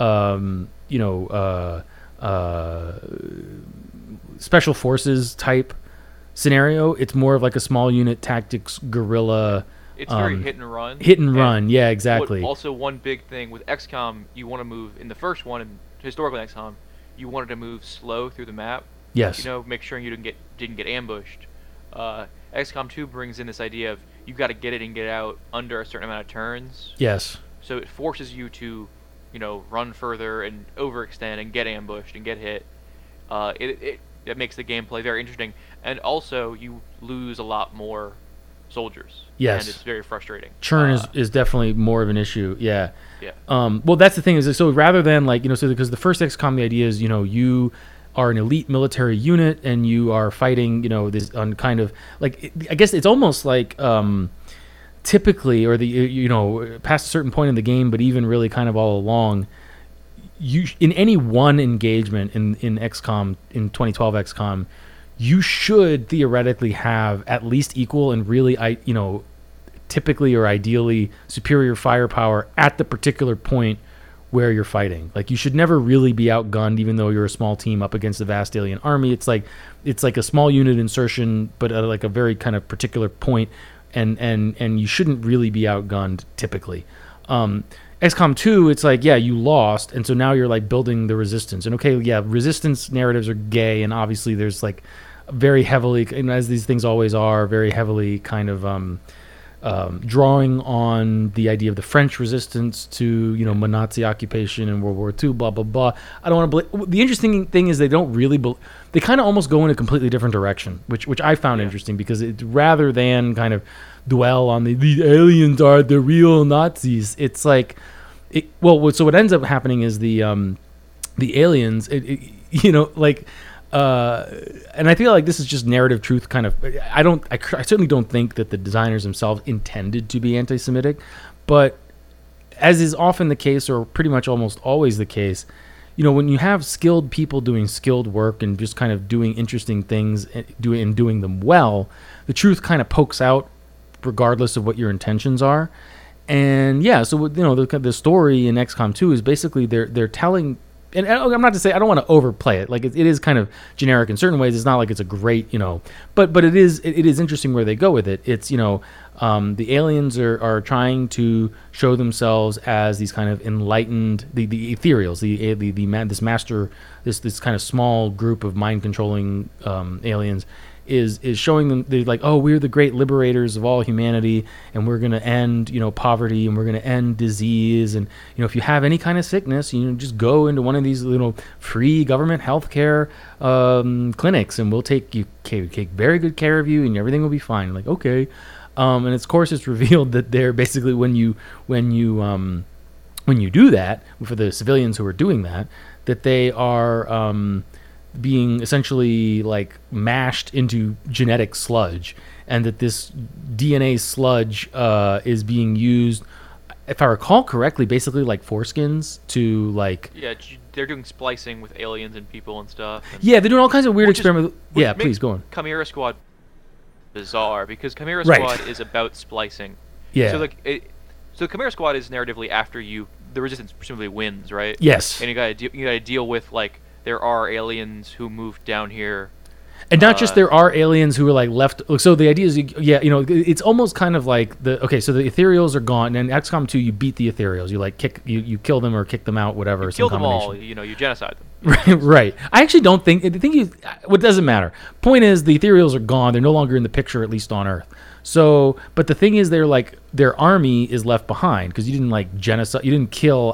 special forces type scenario. It's more of like a small unit tactics guerrilla. It's very hit and run. Hit and run, yeah, exactly. Also, one big thing with XCOM, you want to move in the first one, and historically XCOM, you wanted to move slow through the map. Yes. Make sure you didn't get ambushed. XCOM 2 brings in this idea of you've got to get it and get out under a certain amount of turns. Yes. So it forces you to run further and overextend and get ambushed and get hit. It makes the gameplay very interesting, and also you lose a lot more soldiers. Yes. And it's very frustrating. Churn is definitely more of an issue. Yeah. Yeah. Well, that's the thing is, so rather than like, so because the first XCOM, the idea is, you are an elite military unit and you are fighting, this on kind of like, I guess it's almost like, typically, or past a certain point in the game, but even really kind of all along, you in any one engagement in XCOM, in 2012 XCOM, you should theoretically have at least equal and really, typically or ideally superior firepower at the particular point where you're fighting. Like, you should never really be outgunned, even though you're a small team up against a vast alien army. It's like a small unit insertion, but at like a very kind of particular point, and you shouldn't really be outgunned typically. XCOM 2, it's like, yeah, you lost, and so now you're like building the resistance. And okay, yeah, resistance narratives are gay, and obviously there's like very heavily, and as these things always are, very heavily kind of drawing on the idea of the French resistance to, Nazi occupation and World War II, blah, blah, blah. I don't want to believe. The interesting thing is they don't really they kind of almost go in a completely different direction, which I found interesting, because it, rather than kind of dwell on the aliens are the real Nazis, it's like, so what ends up happening is the aliens, and I feel like this is just narrative truth kind of. I certainly don't think that the designers themselves intended to be anti-Semitic, but as is often the case, or pretty much almost always the case, when you have skilled people doing skilled work and just kind of doing interesting things and doing them well, the truth kind of pokes out regardless of what your intentions are. And yeah, so the story in XCOM 2 is basically they're telling. And I'm not to say, I don't want to overplay it. Like, it is kind of generic in certain ways. It's not like it's a great, but it is interesting where they go with it. It's, the aliens are trying to show themselves as these kind of enlightened, the ethereals, this kind of small group of mind controlling aliens is showing them, they're like, oh, we're the great liberators of all humanity, and we're going to end, poverty, and we're going to end disease. And, if you have any kind of sickness, just go into one of these free government healthcare clinics, and we'll take very good care of you, and everything will be fine. Like, okay. And of course it's revealed that they're basically, when you do that, for the civilians who are doing that they are, being essentially like mashed into genetic sludge, and that this DNA sludge is being used, if I recall correctly, basically like foreskins to like. Yeah, they're doing splicing with aliens and people and stuff. Yeah, they're doing all kinds of weird experiments. Yeah, please go on. Chimera Squad bizarre, because Chimera Squad is about splicing. Yeah. So Chimera Squad is narratively after the resistance presumably wins, right? Yes. And you gotta deal with like. There are aliens who moved down here. And not just there are aliens who are like left. So the idea is, it's almost kind of like so the ethereals are gone. And in XCOM 2, you beat the ethereals. You like you kill them or kick them out, whatever. You kill them all. You genocide them. Right. I actually don't think. What doesn't matter. Point is, the ethereals are gone. They're no longer in the picture, at least on Earth. So, but the thing is, they're like, their army is left behind because you didn't like genocide, you didn't kill,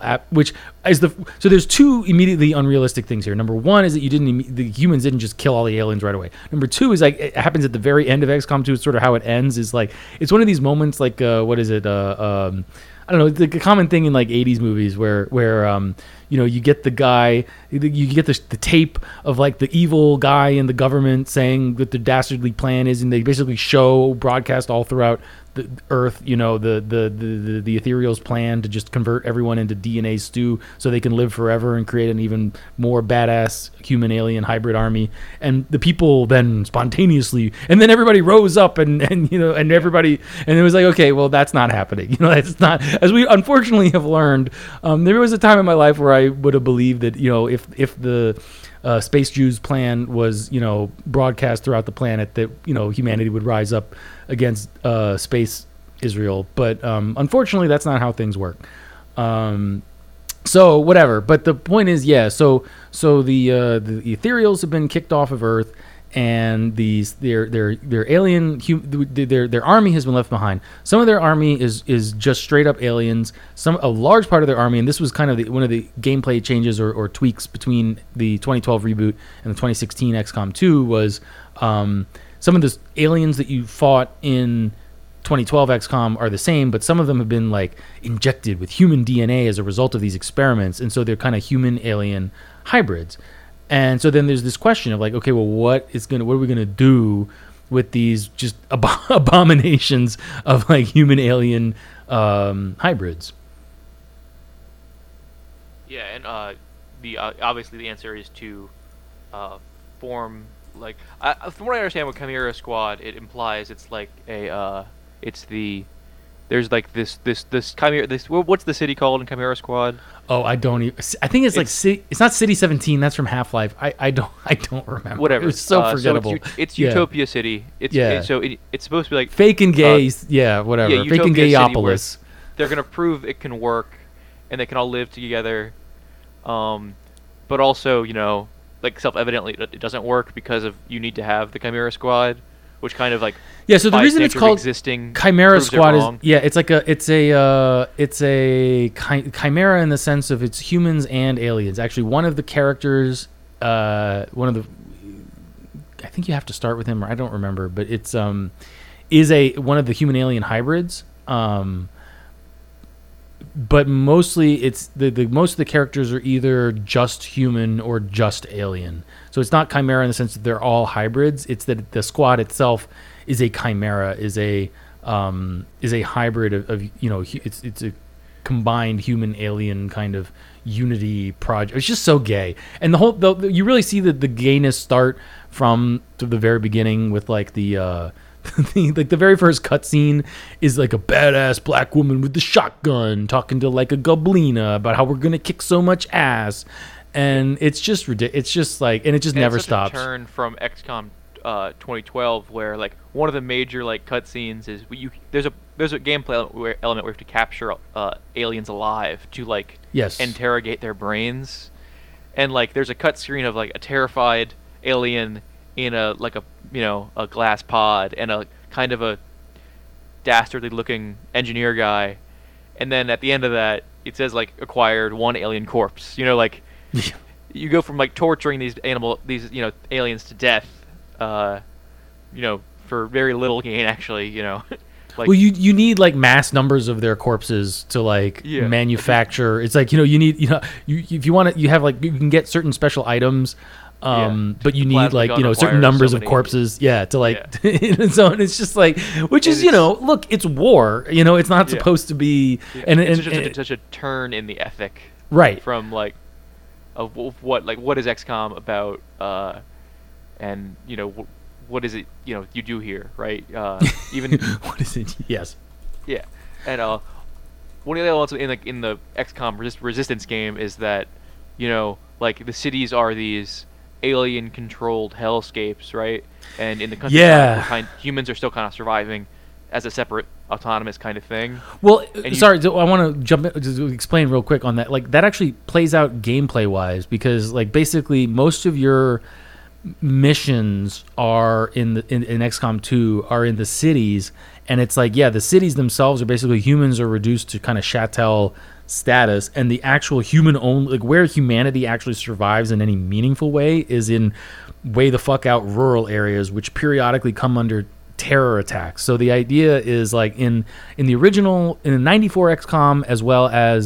so there's two immediately unrealistic things here. Number one is that the humans didn't just kill all the aliens right away. Number two is like, it happens at the very end of XCOM 2, it's sort of how it ends, is like, it's one of these moments like, what is it, I don't know, the common thing in like 80s movies where you get the guy, you get the tape of like the evil guy in the government saying what the dastardly plan is, and they basically broadcast all throughout the Earth, the ethereal's plan to just convert everyone into DNA stew so they can live forever and create an even more badass human alien hybrid army. And the people then spontaneously, and then everybody rose up and everybody, and it was like, okay, well, that's not happening. It's not, as we unfortunately have learned. There was a time in my life where I would have believed that, if the Space Jews plan was, broadcast throughout the planet, that, humanity would rise up against Space Israel. But unfortunately, that's not how things work. So whatever. But the point is, so the ethereals have been kicked off of Earth, and their alien their army has been left behind. Some of their army is just straight up aliens. A large part of their army, and this was kind of one of the gameplay changes or tweaks between the 2012 reboot and the 2016 XCOM 2 was some of the aliens that you fought in 2012 XCOM are the same, but some of them have been like injected with human DNA as a result of these experiments, and so they're kind of human alien hybrids. And so then there's this question of like, okay, well, what are we gonna do with these just abominations of like human alien hybrids? Yeah, and obviously the answer is to form like from what I understand with Chimera Squad, it implies it's like there's like this Chimera what's the city called in Chimera Squad? Oh, I don't even. I think it's like it's not City 17. That's from Half-Life. I don't remember. Whatever. It was so forgettable. So it's Utopia City. It's supposed to be like fake and gay. Whatever. Yeah, fake and gayopolis. They're gonna prove it can work, and they can all live together. But also, like self-evidently, it doesn't work because of you need to have the Chimera Squad, which kind of like so the reason it's called Chimera Squad is it's a chimera in the sense of it's humans and aliens. Actually, one of the characters, I think you have to start with him, or I don't remember, but it's is one of the human alien hybrids. But mostly it's most of the characters are either just human or just alien. So it's not chimera in the sense that they're all hybrids. It's that the squad itself is a chimera, is a hybrid of it's a combined human alien kind of unity project. It's just so gay, and you really see the gayness start from the very beginning with like the very first cutscene is like a badass black woman with the shotgun talking to like a goblina about how we're gonna kick so much ass, and it's just ridiculous. It's just like, and it just never stops. A turn from XCOM 2012, where like one of the major like cutscenes is there's a gameplay element where you have to capture aliens alive to like interrogate their brains, and like there's a cut screen of like a terrified alien in a glass pod and a kind of a dastardly looking engineer guy, and then at the end of that it says like acquired 1 alien corpse. You go from like torturing these aliens to death for very little gain, actually. Like, well, you need like mass numbers of their corpses to like manufacture. It's like you need if you want it, you have like you can get certain special items. But you need like certain numbers of corpses, to like, so it's just like, which is look, it's war, it's not supposed to be, and it's such a turn in the ethic, right? From like, of what is XCOM about, and what is it you do here, right? Even what is it? Yes, yeah, and one of the elements in the XCOM Resistance game is that like the cities are these alien-controlled hellscapes, right? And in the countryside, humans are still kind of surviving as a separate, autonomous kind of thing. Well, I want to jump in to explain real quick on that. Like, that actually plays out gameplay-wise because, like, basically most of your missions are in XCOM 2 are in the cities, and it's like, the cities themselves are basically humans are reduced to kind of chattel status, and the actual human only, like where humanity actually survives in any meaningful way is in way the fuck out rural areas, which periodically come under terror attacks. So the idea is like in the original, in the 94 XCOM as well as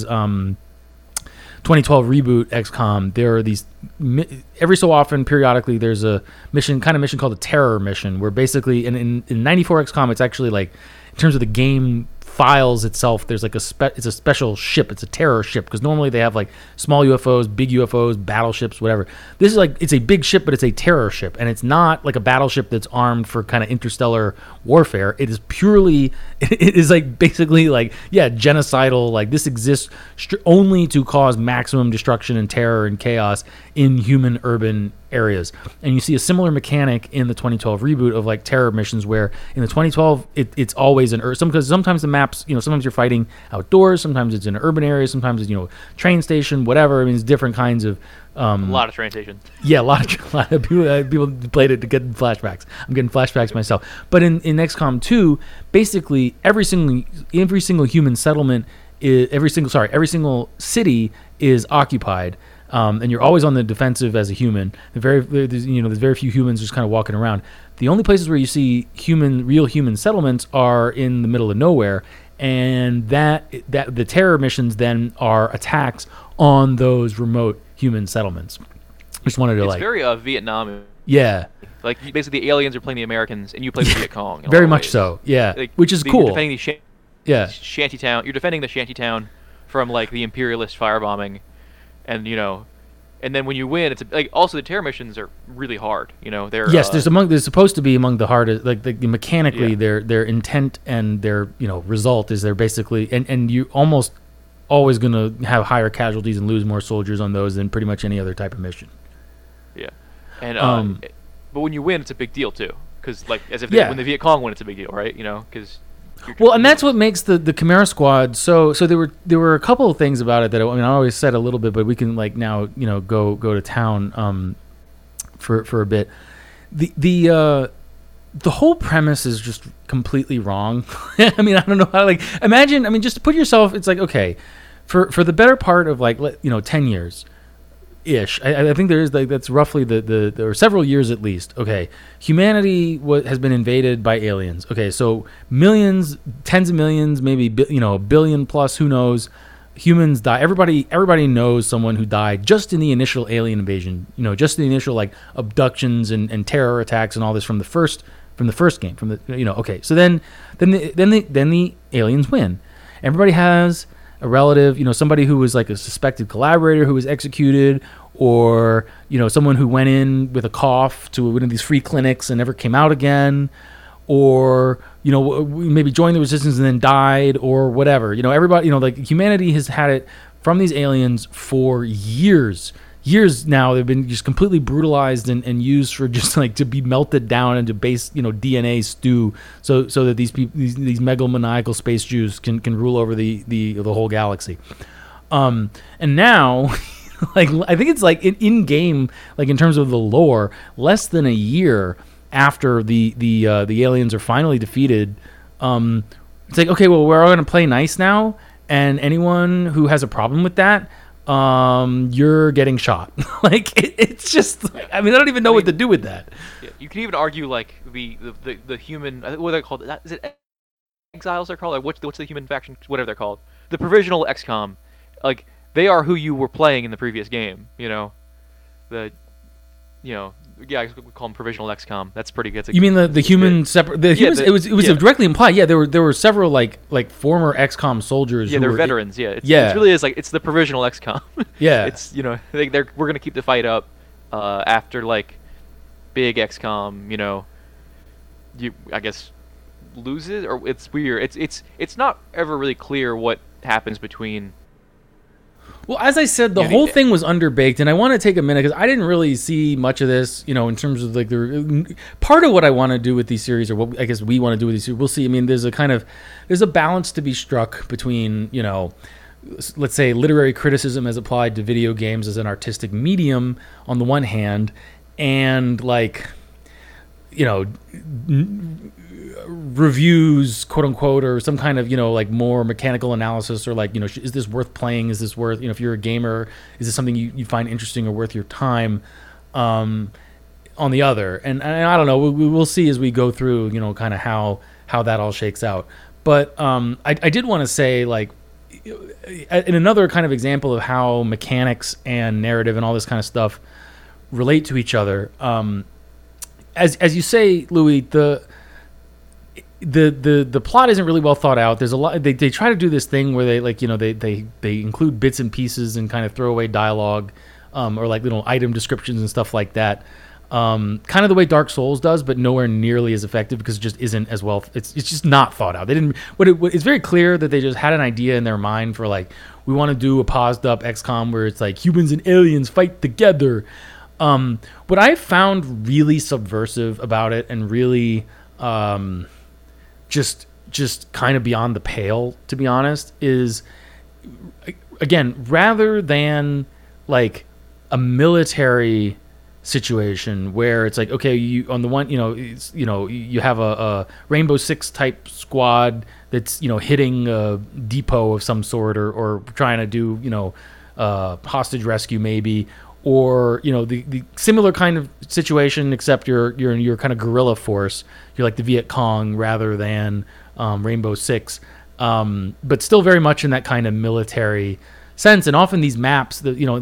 2012 reboot XCOM, there are these every so often periodically there's a mission called a terror mission, where basically in 94 XCOM it's actually like in terms of the game files itself, there's like it's a special ship. It's a terror ship, because normally they have like small UFOs, big UFOs, battleships, whatever. This is like, it's a big ship, but it's a terror ship, and it's not like a battleship that's armed for kind of interstellar warfare. It is purely, it is like basically like genocidal. Like this exists only to cause maximum destruction and terror and chaos in human urban areas. And you see a similar mechanic in the 2012 reboot of like terror missions, where in the 2012 it's always an because sometimes the maps, sometimes you're fighting outdoors, sometimes it's in an urban area, sometimes it's train station, whatever. I mean, it's different kinds of a lot of train stations. Yeah, a lot of people played it to get flashbacks. I'm getting flashbacks myself. But in XCOM 2, basically every single human settlement every single city is occupied, and you're always on the defensive as a human. There's very few humans just kind of walking around. The only places where you see real human settlements are in the middle of nowhere, and that the terror missions then are attacks on those remote human settlements. Just wanted to it's very Vietnam. Yeah. Like basically the aliens are playing the Americans, and you play the Viet Cong. Very much so. Yeah. Like, which is cool. You're defending shanty town. You're defending the shanty town from like the imperialist firebombing, and and then when you win, it's like also the terror missions are really hard. They're they're supposed to be among the hardest. Like mechanically, their intent and their result is they're basically and you almost always going to have higher casualties and lose more soldiers on those than pretty much any other type of mission. Yeah, and but when you win, it's a big deal too, because like when the Viet Cong win, it's a big deal, right? Because and that's what makes the Chimera Squad so. There were a couple of things about it that I always said a little bit, but we can like now go to town for a bit. The whole premise is just completely wrong. I don't know how imagine. Just to put yourself, it's like, okay, for the better part of 10 years ish. I think there is that's roughly there are several years at least. Okay, humanity has been invaded by aliens. Okay, so millions, tens of millions, maybe a billion plus. Who knows? Humans die. Everybody knows someone who died just in the initial alien invasion. Just the initial abductions and terror attacks and all this from the first game. Okay, so then the aliens win. Everybody has a relative, somebody who was like a suspected collaborator who was executed, or someone who went in with a cough to one of these free clinics and never came out again, or maybe joined the resistance and then died, or whatever. Everybody, humanity has had it from these aliens for years now. They've been just completely brutalized and used for just to be melted down into base DNA stew, so that these people, these megalomaniacal space Jews can rule over the whole galaxy. And now I think it's in game, in terms of the lore, less than a year after the aliens are finally defeated, it's like, okay, well, we're all going to play nice now, and anyone who has a problem with that, you're getting shot. It's just I don't even know what to do with that. Yeah, you can even argue the human, what are they called? Is it exiles they're called? Or what's the human faction? Whatever they're called, the provisional XCOM. They are who you were playing in the previous game. I we call them provisional XCOM. That's pretty good. You mean the human separate? The humans, it was directly implied. Yeah, there were several former XCOM soldiers. Yeah, they're veterans. It really is it's the provisional XCOM. Yeah, it's we're gonna keep the fight up after big XCOM. You I guess loses, or it's weird. It's not ever really clear what happens between. Well, as I said, the whole thing was underbaked, and I want to take a minute because I didn't really see much of this, in terms of the part of what I want to do with these series, or what I guess we want to do with these series. We'll see. There's a balance to be struck between, let's say, literary criticism as applied to video games as an artistic medium on the one hand, and reviews, quote unquote, or some kind of more mechanical analysis, or is this worth playing? Is this worth if you're a gamer, is this something you find interesting or worth your time? On the other, and I don't know, we'll see as we go through kind of how that all shakes out. But I did want to say in another kind of example of how mechanics and narrative and all this kind of stuff relate to each other. As you say, Louis, the plot isn't really well thought out. There's a lot. They try to do this thing where they include bits and pieces and kind of throw away dialogue, or little item descriptions and stuff like that. Kind of the way Dark Souls does, but nowhere nearly as effective because it just isn't as well. It's just not thought out. They didn't. It's very clear that they just had an idea in their mind for we want to do a paused up XCOM where it's humans and aliens fight together. What I found really subversive about it and really just kind of beyond the pale, to be honest, is, again, rather than like a military situation where it's like, okay, you on the one, you have a Rainbow Six type squad that's, hitting a depot of some sort, or trying to do, hostage rescue maybe, or the similar kind of situation, except you're in your kind of guerrilla force. You're like the Viet Cong rather than Rainbow Six, but still very much in that kind of military sense. And often these maps,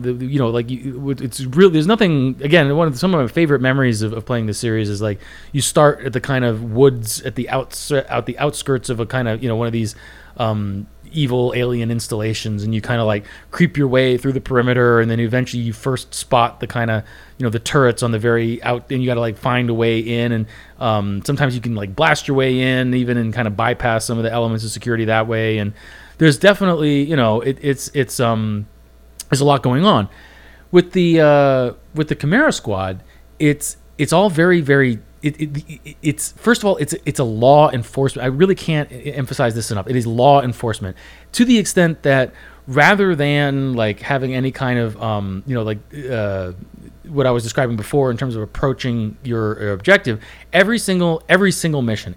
it's real. There's nothing. Again, some of my favorite memories of playing this series is like you start at the kind of woods at the outskirts of a kind of one of these evil alien installations, and you kind of like creep your way through the perimeter, and then eventually you first spot the kind of the turrets on the very out, and you got to like find a way in, and sometimes you can like blast your way in even and kind of bypass some of the elements of security that way. And there's definitely there's a lot going on with the Chimera Squad. It's all very, very. It's first of all, it's a law enforcement. I really can't emphasize this enough. It is law enforcement to the extent that rather than like having any kind of what I was describing before in terms of approaching your objective, every single mission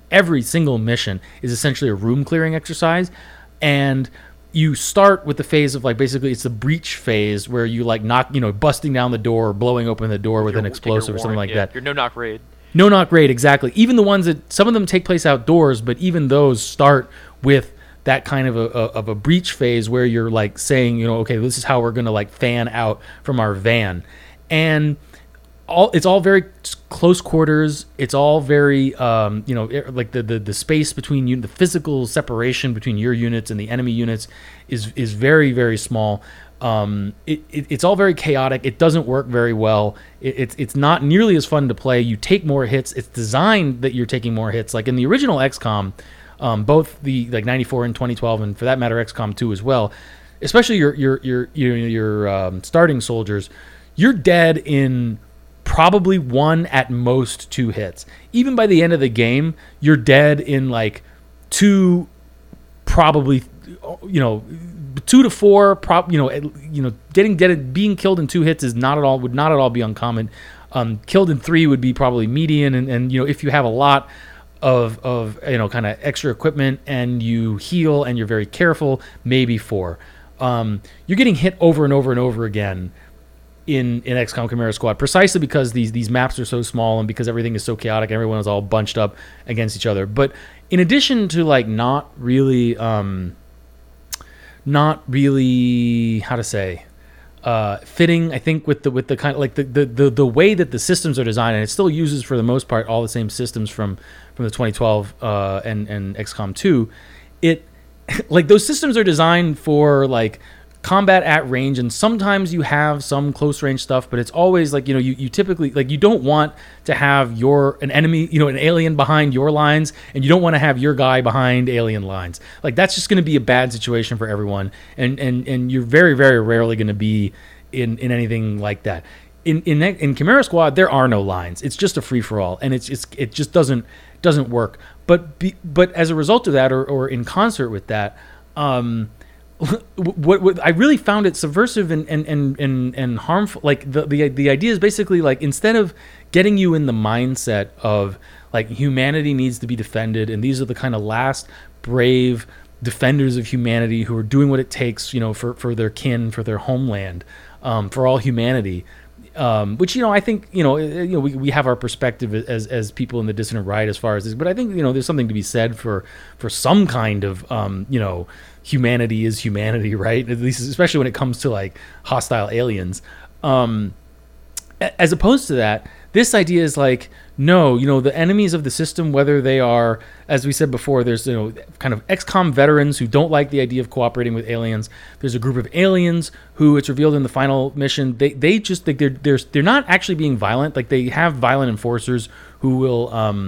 is essentially a room clearing exercise. And you start with the phase of like basically it's the breach phase where you like busting down the door, or blowing open the door with an explosive or something like that. Your no-knock raid. No-knock raid, exactly. Even the ones that some of them take place outdoors, but even those start with that kind of a breach phase where you're like saying, okay, this is how we're gonna like fan out from our van, and it's all very close quarters. It's all very, like the space between you, the physical separation between your units and the enemy units is very, very small. It's all very chaotic. It doesn't work very well. It's not nearly as fun to play. You take more hits. It's designed that you're taking more hits. Like in the original XCOM, both the like 94 and 2012, and for that matter XCOM 2 as well. Especially your starting soldiers, you're dead in probably one at most 2 hits. Even by the end of the game, you're dead in like 2, probably 2 to 4. Getting dead, being killed in 2 hits would not at all be uncommon. Killed in 3 would be probably median, and if you have a lot of kind of extra equipment and you heal and you're very careful, maybe 4. You're getting hit over and over and over again in XCOM Chimera Squad, precisely because these maps are so small and because everything is so chaotic. Everyone is all bunched up against each other. But in addition to like not really how to say fitting, I think with the kind of like the way that the systems are designed, and it still uses for the most part all the same systems from the 2012 and XCOM 2. It like those systems are designed for like combat at range, and sometimes you have some close range stuff, but it's always like you typically like you don't want to have an enemy, an alien behind your lines, and you don't want to have your guy behind alien lines. Like that's just going to be a bad situation for everyone, and you're very, very rarely going to be in anything like that. In Chimera Squad, there are no lines. It's just a free for all, and it just doesn't work. But as a result of that, or in concert with that, what I really found it subversive and harmful. Like the idea is basically like, instead of getting you in the mindset of like humanity needs to be defended, and these are the kind of last brave defenders of humanity who are doing what it takes, for their kin, for their homeland, for all humanity. Which I think we have our perspective as people in the dissident right as far as this, but I think there's something to be said for some kind of humanity is humanity, right? At least, especially when it comes to like hostile aliens. As opposed to that, this idea is like, no, the enemies of the system, whether they are, as we said before, there's kind of XCOM veterans who don't like the idea of cooperating with aliens. There's a group of aliens who, it's revealed in the final mission, they just think they're not actually being violent. Like they have violent enforcers who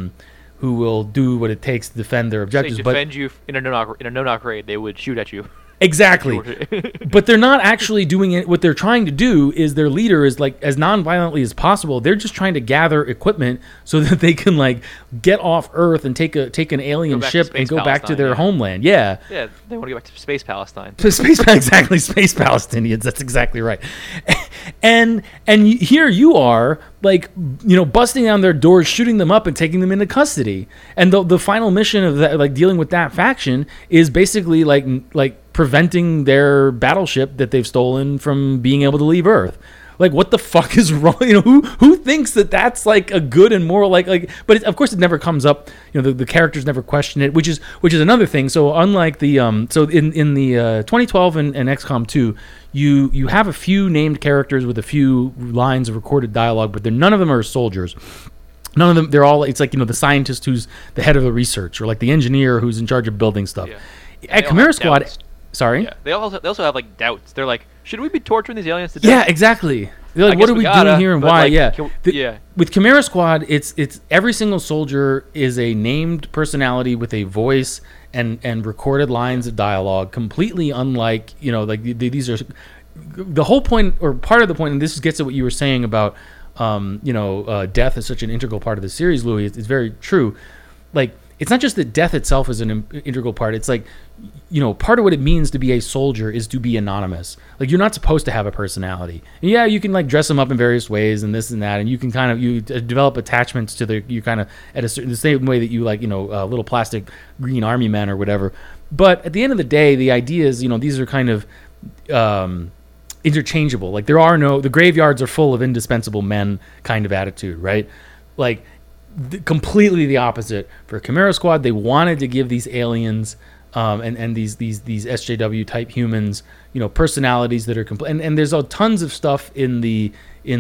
will do what it takes to defend their objectives. So defend you in a no-knock raid, they would shoot at you. Exactly. But they're not actually doing it. What they're trying to do is their leader is like as non-violently as possible. They're just trying to gather equipment so that they can like get off Earth and take an alien ship and go back to their homeland. Yeah. Yeah, they want to go back to space Palestine. Space Palestinians. That's exactly right. And here you are, like, you know, busting down their doors, shooting them up, and taking them into custody. And the final mission of that, like dealing with that faction, is basically like preventing their battleship that they've stolen from being able to leave Earth. Like, what the fuck is wrong? You know, who thinks that that's like a good and moral like? But of course, it never comes up. You know, the characters never question it, which is another thing. So unlike the so in the 2012 and XCOM 2, you have a few named characters with a few lines of recorded dialogue, but none of them are soldiers. None of them. They're all. It's like, you know, the scientist who's the head of the research, or like the engineer who's in charge of building stuff. Yeah. At Chimera Squad. Doubts. Sorry. Yeah. They also have like doubts. They're like, should we be torturing these aliens to death? Yeah, exactly. They're like, what are we doing here and why? Like, With Chimera Squad, it's every single soldier is a named personality with a voice and recorded lines of dialogue, completely unlike, you know, like these are the whole point, or part of the point, and this gets at what you were saying about death is such an integral part of the series, Louis. It's very true. Like, it's not just that death itself is an integral part. It's like, you know, part of what it means to be a soldier is to be anonymous. Like, you're not supposed to have a personality. And yeah, you can like dress them up in various ways and this and that, and you can kind of develop attachments to you kind of at a certain, the same way that you like, you know, little plastic green army men or whatever. But at the end of the day, the idea is, you know, these are kind of interchangeable. Like, the graveyards are full of indispensable men kind of attitude, right? Like, completely the opposite for Chimera Squad. They wanted to give these aliens and these SJW type humans, you know, personalities that are and there's tons of stuff in the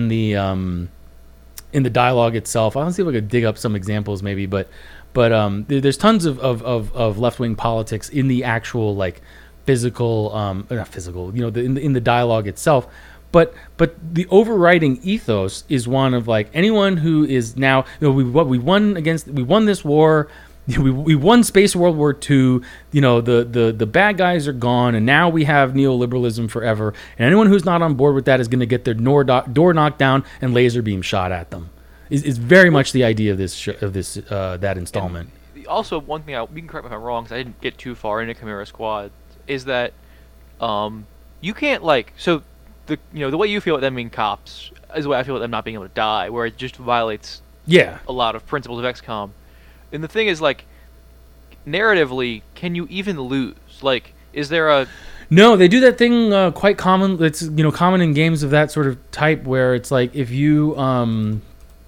dialogue itself. I'll see if I could dig up some examples maybe, but there's tons of left-wing politics in the actual like physical, not physical, you know, in the dialogue itself. But the overriding ethos is one of like, anyone who is now, you know, we won this war, we won Space World War II, you know, the bad guys are gone, and now we have neoliberalism forever, and anyone who's not on board with that is going to get their door knocked down and laser beam shot at them. Is very much the idea of that installment. And also, one thing you can correct me if I'm wrong, because I didn't get too far into Chimera Squad, is that you can't like the way you feel about them being cops is the way I feel about them not being able to die, where it just violates a lot of principles of XCOM. And the thing is, like, narratively, can you even lose? Like, is there a... No, they do that thing quite common. It's, you know, common in games of that sort of type, where it's like if one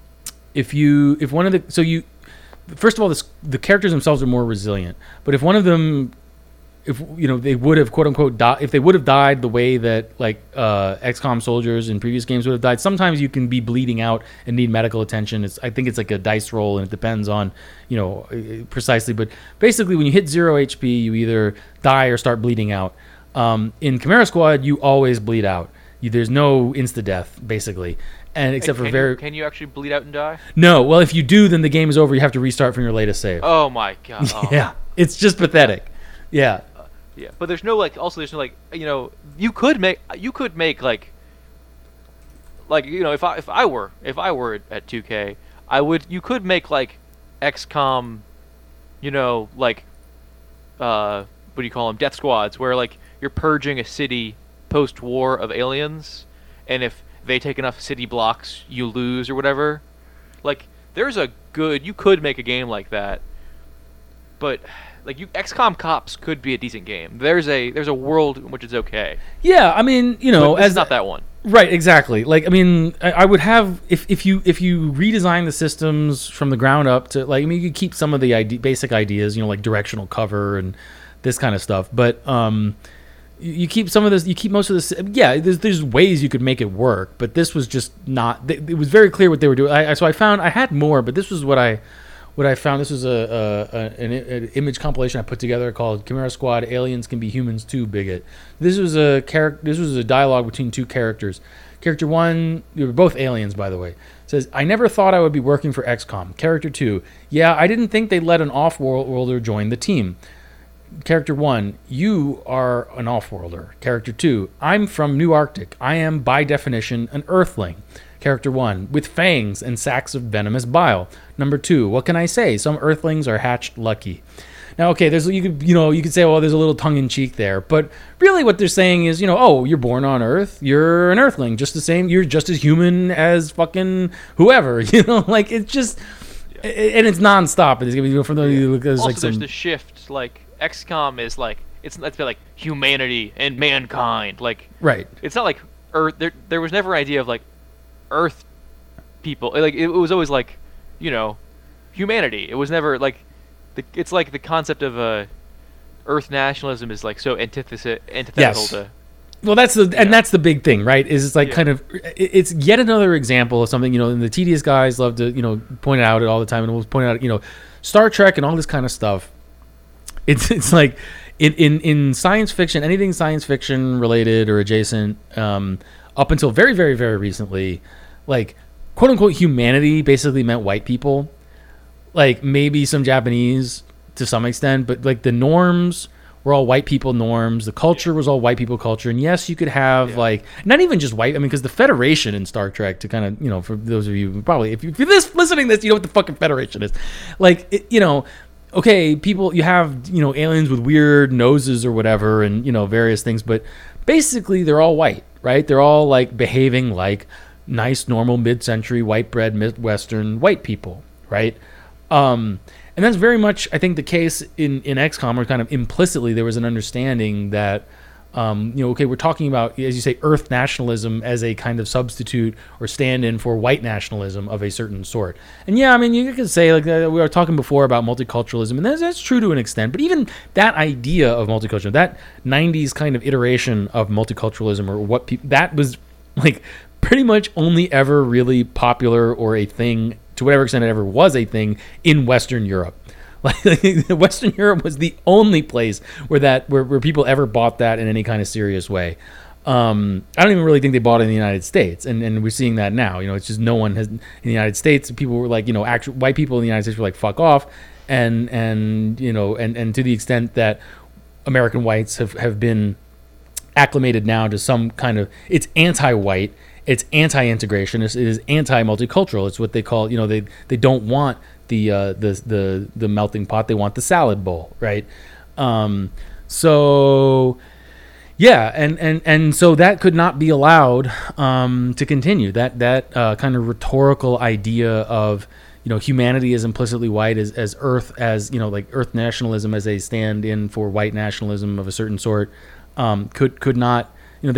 of the... So you... First of all, the characters themselves are more resilient. But if one of them... If, you know, they would have, quote unquote, if they would have died the way that like XCOM soldiers in previous games would have died, sometimes you can be bleeding out and need medical attention. I think it's like a dice roll, and it depends on, you know, precisely. But basically, when you hit 0 HP, you either die or start bleeding out. In Chimera Squad, you always bleed out. There's no insta death, basically, and except for Can you actually bleed out and die? No. Well, if you do, then the game is over. You have to restart from your latest save. Oh my god. Oh. Yeah, it's just pathetic. Yeah. Yeah, but there's no like. Also, there's no like. You know, you could make like you know, if I were at 2K, you could make like XCOM, you know, like what do you call them, death squads, where like you're purging a city post-war of aliens, and if they take enough city blocks, you lose or whatever. Like, you could make a game like that, but. Like, XCOM Cops could be a decent game. There's a world in which it's okay. Yeah, I mean, you know, it's not that one. Right, exactly. Like, I mean, I would have if you redesign the systems from the ground up to, like, I mean, you could keep some of the basic ideas, you know, like directional cover and this kind of stuff, but you keep some of this, you keep most of this. Yeah, there's ways you could make it work, but this was just not. It was very clear what they were doing. So I found I had more, but this was what I found. This was an image compilation I put together called Chimera Squad: Aliens Can Be Humans Too, Bigot. This was a dialogue between two characters. Character one, they were both aliens, by the way, says, "I never thought I would be working for XCOM." Character two, "Yeah, I didn't think they'd let an off-worlder join the team." Character 1, you are an off-worlder. Character 2, I'm from New Arctic. I am, by definition, an Earthling. Character 1, with fangs and sacs of venomous bile. Number 2, what can I say? Some Earthlings are hatched lucky. Now, okay, you could say, well, there's a little tongue-in-cheek there, but really what they're saying is, oh, you're born on Earth, you're an Earthling, just the same, you're just as human as fucking whoever, like it's just, and it's nonstop. It's gonna be from Also, like there's the shift, like XCOM is like it's like humanity and mankind, like right. It's not like Earth. There was never an idea of like Earth people. Like it was always like humanity. It was never like it's like the concept of Earth nationalism is like so antithetical yes. to. Well, that's the big thing, right? Is it's like kind of it's yet another example of something and the tedious guys love to point out it all the time, and we'll point out Star Trek and all this kind of stuff. It's like in science fiction, anything science fiction related or adjacent, up until very very very recently, like quote unquote humanity basically meant white people, like maybe some Japanese to some extent, but like the norms were all white people norms. The culture was all white people culture. And yes, you could have like, not even just white, because the Federation in Star Trek, to kind of, for those of you probably, if you're listening to this, you know what the fucking Federation is. Like, okay, people, you have, aliens with weird noses or whatever and, various things, but basically they're all white, right? They're all like behaving like nice, normal, mid-century, white bread, Midwestern white people, right? And that's very much, I think, the case in XCOM, where kind of implicitly there was an understanding that, okay, we're talking about, as you say, Earth nationalism as a kind of substitute or stand-in for white nationalism of a certain sort. And yeah, you could say, like we were talking before about multiculturalism, and that's true to an extent, but even that idea of multiculturalism, that 90s kind of iteration of multiculturalism, or what people, that was like pretty much only ever really popular or a thing, to whatever extent it ever was a thing, in Western Europe. Like Western Europe was the only place where people ever bought that in any kind of serious way. I don't even really think they bought it in the United States, and we're seeing that now. It's just no one has in the United States. People were like, actual white people in the United States were like, fuck off, and to the extent that American whites have been acclimated now to some kind of, it's anti-white. It's anti-integration. It is anti-multicultural. It's what they call, they don't want the melting pot. They want the salad bowl, right? So yeah, and so that could not be allowed to continue. That kind of rhetorical idea of humanity is implicitly white, as Earth, as like Earth nationalism as a stand-in for white nationalism of a certain sort, could not.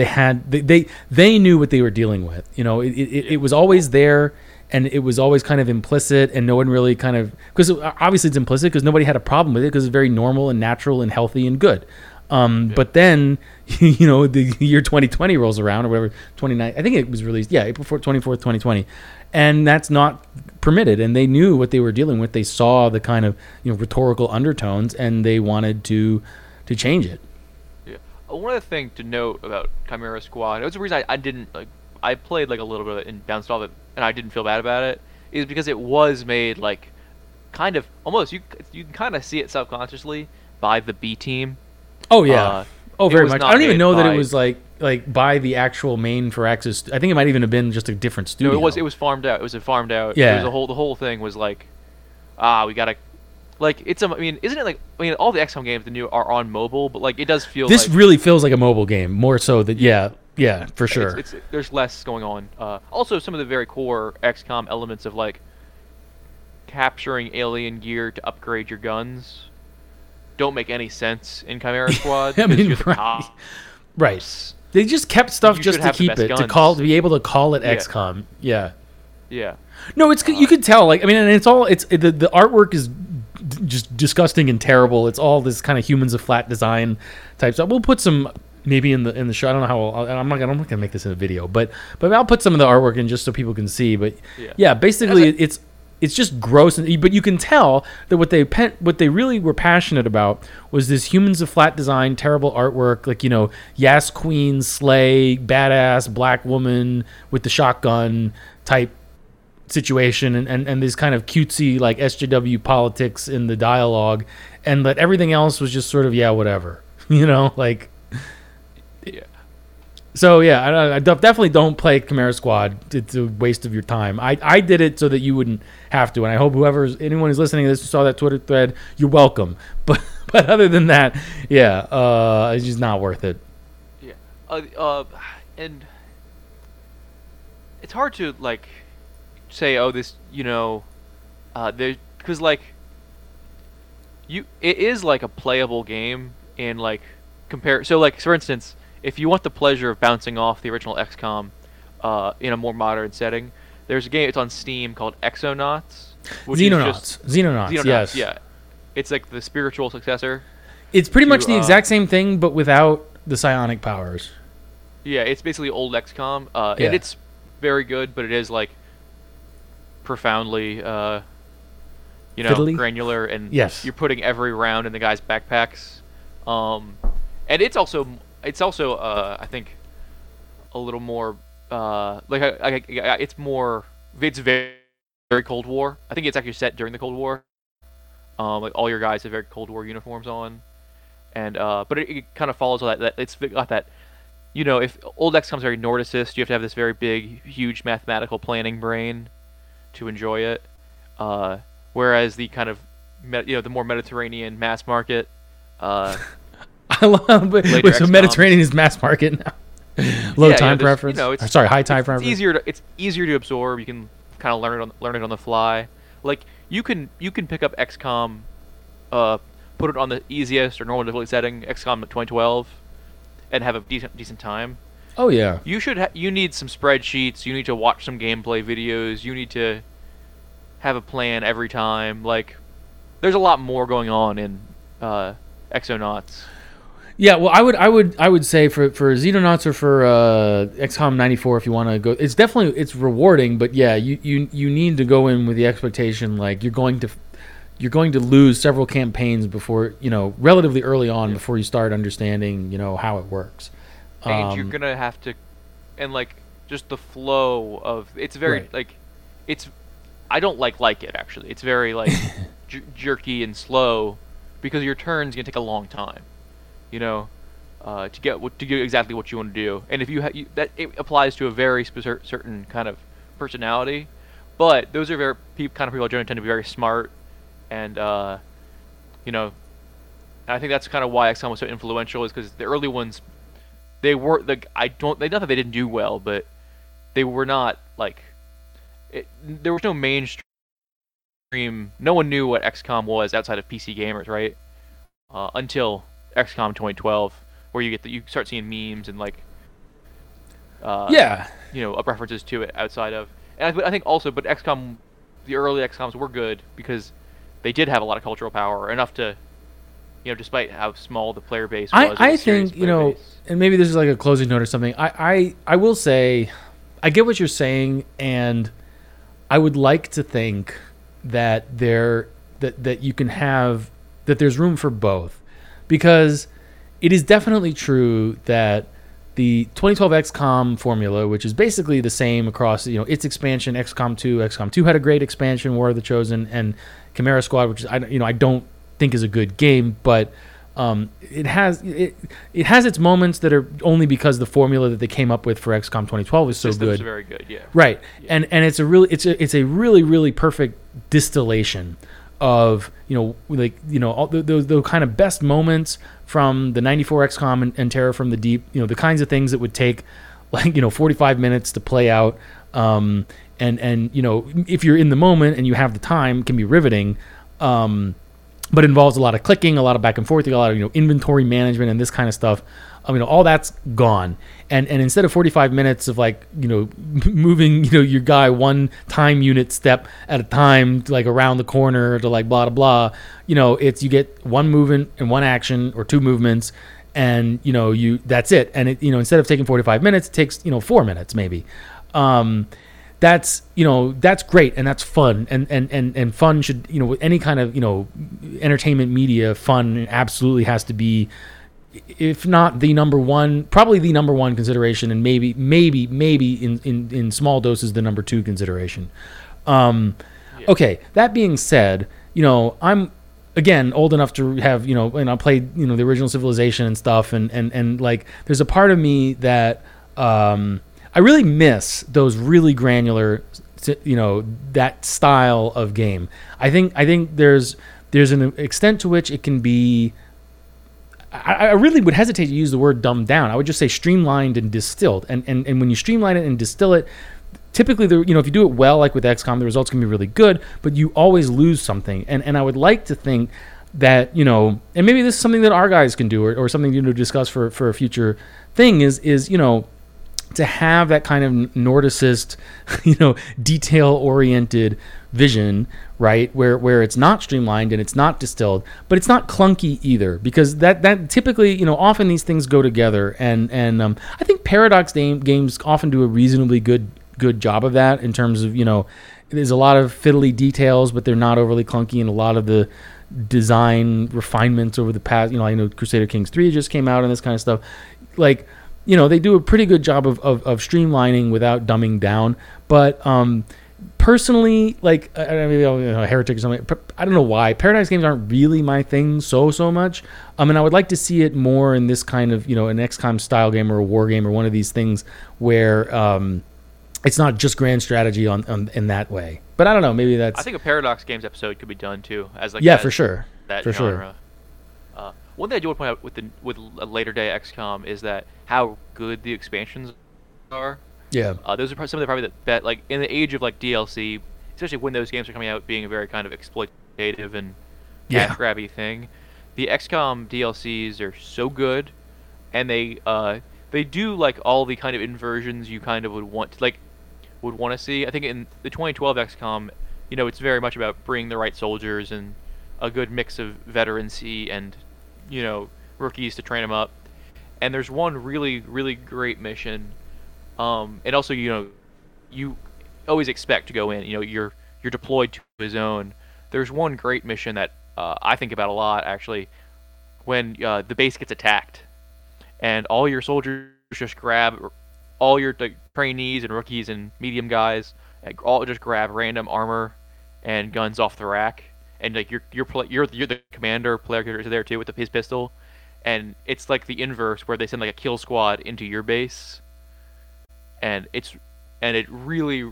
They knew what they were dealing with. It was always there, and it was always kind of implicit, and no one really kind of, because obviously it's implicit because nobody had a problem with it because it's very normal and natural and healthy and good. But then, the year 2020 rolls around, or whatever, 29, I think it was released, April 24th, 2020, and that's not permitted. And they knew what they were dealing with. They saw the kind of rhetorical undertones, and they wanted to change it. One other thing to note about Chimera Squad, it was the reason I didn't like. I played like a little bit of it and bounced off it, and I didn't feel bad about it. Is because it was made like, kind of almost you can kind of see it subconsciously by the B team. Oh yeah, very much. I don't even know that it was like by the actual main Firaxis. I think it might even have been just a different studio. No, it was farmed out. It was farmed out. Yeah, the whole thing was like, we gotta. Like isn't it like all the XCOM games the new are on mobile, but like it does feel this really feels like a mobile game more so that yeah for sure. There's less going on. Also, some of the very core XCOM elements of like capturing alien gear to upgrade your guns don't make any sense in Chimera Squad. Right. They just kept stuff just to keep it to be able to call it XCOM. Yeah. No, it's you could tell. Like and it's all the artwork is just disgusting and terrible. It's all this kind of humans of flat design type stuff. We'll put some maybe in the show. I don't know how. I'm not gonna make this in a video, but I'll put some of the artwork in just so people can see. But yeah basically it's just gross. But you can tell that what they really were passionate about was this humans of flat design, terrible artwork. Like Yas Queen, slay, badass black woman with the shotgun type situation and this kind of cutesy like SJW politics in the dialogue, and that everything else was just sort of whatever, like. Yeah. So I definitely don't play Chimera Squad. It's a waste of your time. I did it so that you wouldn't have to, and I hope anyone who's listening to this who saw that Twitter thread, you're welcome. But other than that, it's just not worth it. Yeah. And it's hard to like say, oh, this, there, because like it is like a playable game in like compare. So like for instance, if you want the pleasure of bouncing off the original XCOM in a more modern setting, there's a game. It's on Steam called Exonauts. Xenonauts. Yes. Yeah. It's like the spiritual successor. It's pretty much the exact same thing, but without the psionic powers. Yeah, it's basically old XCOM, and it's very good, but it is like profoundly, Fiddly? granular, and yes, you're putting every round in the guys' backpacks. And it's also I think a little more it's very, very Cold War. I think it's actually set during the Cold War. Like all your guys have very Cold War uniforms on, and but it kind of follows all that it's got that, if old XCOM's very Nordicist, you have to have this very big, huge mathematical planning brain to enjoy it. Whereas the kind of the more Mediterranean mass market. I love, so Mediterranean is mass market now. Low time preference. High time preference. It's easier to absorb. You can kind of learn it on the fly. Like you can pick up XCOM, put it on the easiest or normal difficulty setting, XCOM 2012, and have a decent time. Oh yeah. You need some spreadsheets. You need to watch some gameplay videos. You need to have a plan every time. Like there's a lot more going on in Exonauts. Yeah, well, I would say for Xenonauts or for XCOM 94, if you want to go, it's rewarding, but yeah, you need to go in with the expectation like you're going to lose several campaigns before, relatively early on before you start understanding, how it works. And you're gonna have to, and like just the flow of it's very like it's. I don't like it actually. It's very like jerky and slow because your turn's gonna take a long time. To get exactly what you want to do, and if that it applies to a very certain kind of personality, but those are kind of people generally tend to be very smart, and and I think that's kind of why XCOM was so influential, is because the early ones, they were not that they didn't do well, but they were not like there was no mainstream. No one knew what XCOM was outside of PC gamers, right? Until XCOM 2012, where you start seeing memes and like references to it outside of, and I think also, but XCOM, the early XCOMs were good because they did have a lot of cultural power, enough to, despite how small the player base was. I think and maybe this is like a closing note or something. I will say, I get what you're saying, and I would like to think that that you can have that there's room for both. Because it is definitely true that the 2012 XCOM formula, which is basically the same across, its expansion, XCOM 2 had a great expansion, War of the Chosen, and Chimera Squad, which I don't think is a good game, but it has its moments that are only because the formula that they came up with for XCOM 2012 is so good. Systems are very good, yeah. Right, yeah. And it's a really really perfect distillation of all the kind of best moments from the 94 XCOM and Terror from the Deep, the kinds of things that would take like 45 minutes to play out, and if you're in the moment and you have the time, can be riveting, but involves a lot of clicking, a lot of back and forth, a lot of inventory management and this kind of stuff. All that's gone, and instead of 45 minutes of like moving your guy one time unit step at a time to like around the corner to like blah blah blah, it's you get one movement and one action or two movements, and that's it. And it instead of taking 45 minutes, it takes 4 minutes maybe. That's that's great, and that's fun, and fun should with any kind of entertainment media, fun absolutely has to be, if not the number one, probably the number one consideration, and maybe in small doses the number two consideration. Okay, that being said, I'm again old enough to have and I played the original Civilization and stuff, and like there's a part of me that I really miss those really granular, that style of game. I think there's an extent to which it can be. I really would hesitate to use the word dumbed down. I would just say streamlined and distilled. And when you streamline it and distill it, typically, if you do it well, like with XCOM, the results can be really good, but you always lose something. And I would like to think that, and maybe this is something that our guys can do or something to discuss for a future thing is to have that kind of Nordicist, detail-oriented vision, right? Where it's not streamlined and it's not distilled, but it's not clunky either, because that typically, often these things go together. And I think Paradox games often do a reasonably good job of that in terms of, there's a lot of fiddly details, but they're not overly clunky, and a lot of the design refinements over the past, I know Crusader Kings 3 just came out and this kind of stuff. Like, they do a pretty good job of streamlining without dumbing down. But personally, like, maybe Heretic or something, I don't know why. Paradox games aren't really my thing so much. I mean, I would like to see it more in this kind of, an XCOM style game or a war game or one of these things where it's not just grand strategy in that way. But I don't know, maybe that's... I think a Paradox Games episode could be done, too. For sure. That for genre. Sure. One thing I do want to point out with a later day XCOM is that how good the expansions are. Yeah. Those are some of the probably that like in the age of like DLC, especially when those games are coming out being a very kind of exploitative and cash grabby thing. The XCOM DLCs are so good, and they do like all the kind of inversions you kind of would want to see. I think in the 2012 XCOM, it's very much about bringing the right soldiers and a good mix of veterancy and rookies to train them up. And there's one really, really great mission. And also, you always expect to go in. You're deployed to a zone. There's one great mission that I think about a lot, actually, when the base gets attacked, and all your soldiers just grab all your trainees and rookies and medium guys, all just grab random armor and guns off the rack. And like you're the commander, player character there too with his pistol, and it's like the inverse where they send like a kill squad into your base, and it really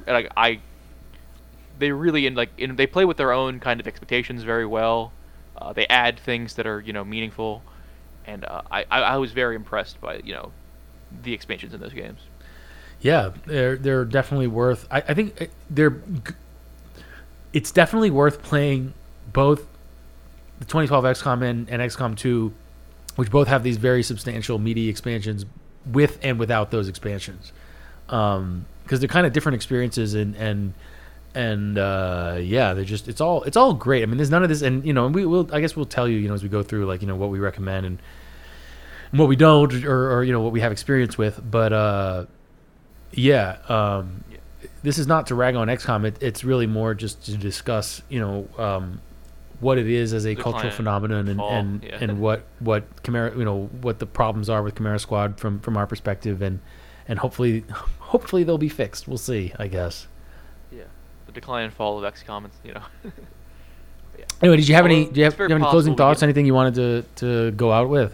they play with their own kind of expectations very well. They add things that are meaningful, and I was very impressed by the expansions in those games. Yeah, they're definitely worth. I think it's definitely worth playing both the 2012 XCOM and XCOM 2, which both have these very substantial meaty expansions with and without those expansions, because they're kind of different experiences and they're just it's all great. I mean, there's none of this, and I guess we'll tell you as we go through what we recommend and what we don't or what we have experience with, but this is not to rag on XCOM. It's really more just to discuss what it is as a cultural phenomenon and what Chimera, what the problems are with Chimera Squad from our perspective, and hopefully they'll be fixed. We'll see, I guess. Yeah, the decline and fall of XCOM. Yeah. Anyway, do you have any closing thoughts? Anything you wanted to go out with?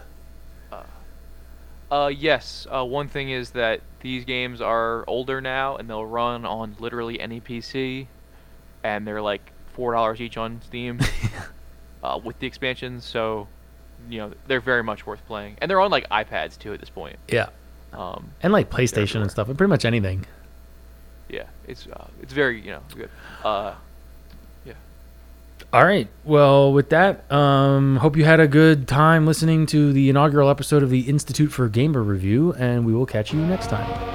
Yes. One thing is that these games are older now, and they'll run on literally any PC, and they're like $4 each on Steam with the expansions. So, they're very much worth playing, and they're on like iPads too at this point. Yeah. And like PlayStation and stuff, and pretty much anything. Yeah, it's very good. All right. Well, with that, hope you had a good time listening to the inaugural episode of the Institute for Gamer Review, and we will catch you next time.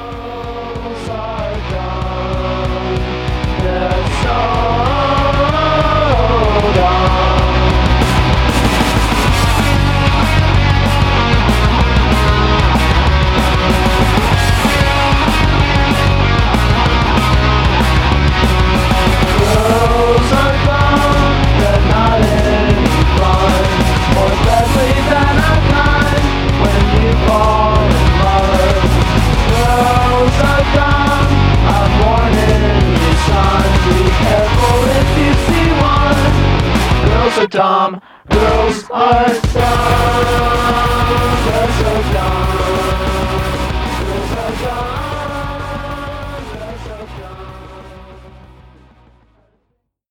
I'm warning you, son, be careful. so dumb. Girls are dumb. They're so dumb. Girls are dumb.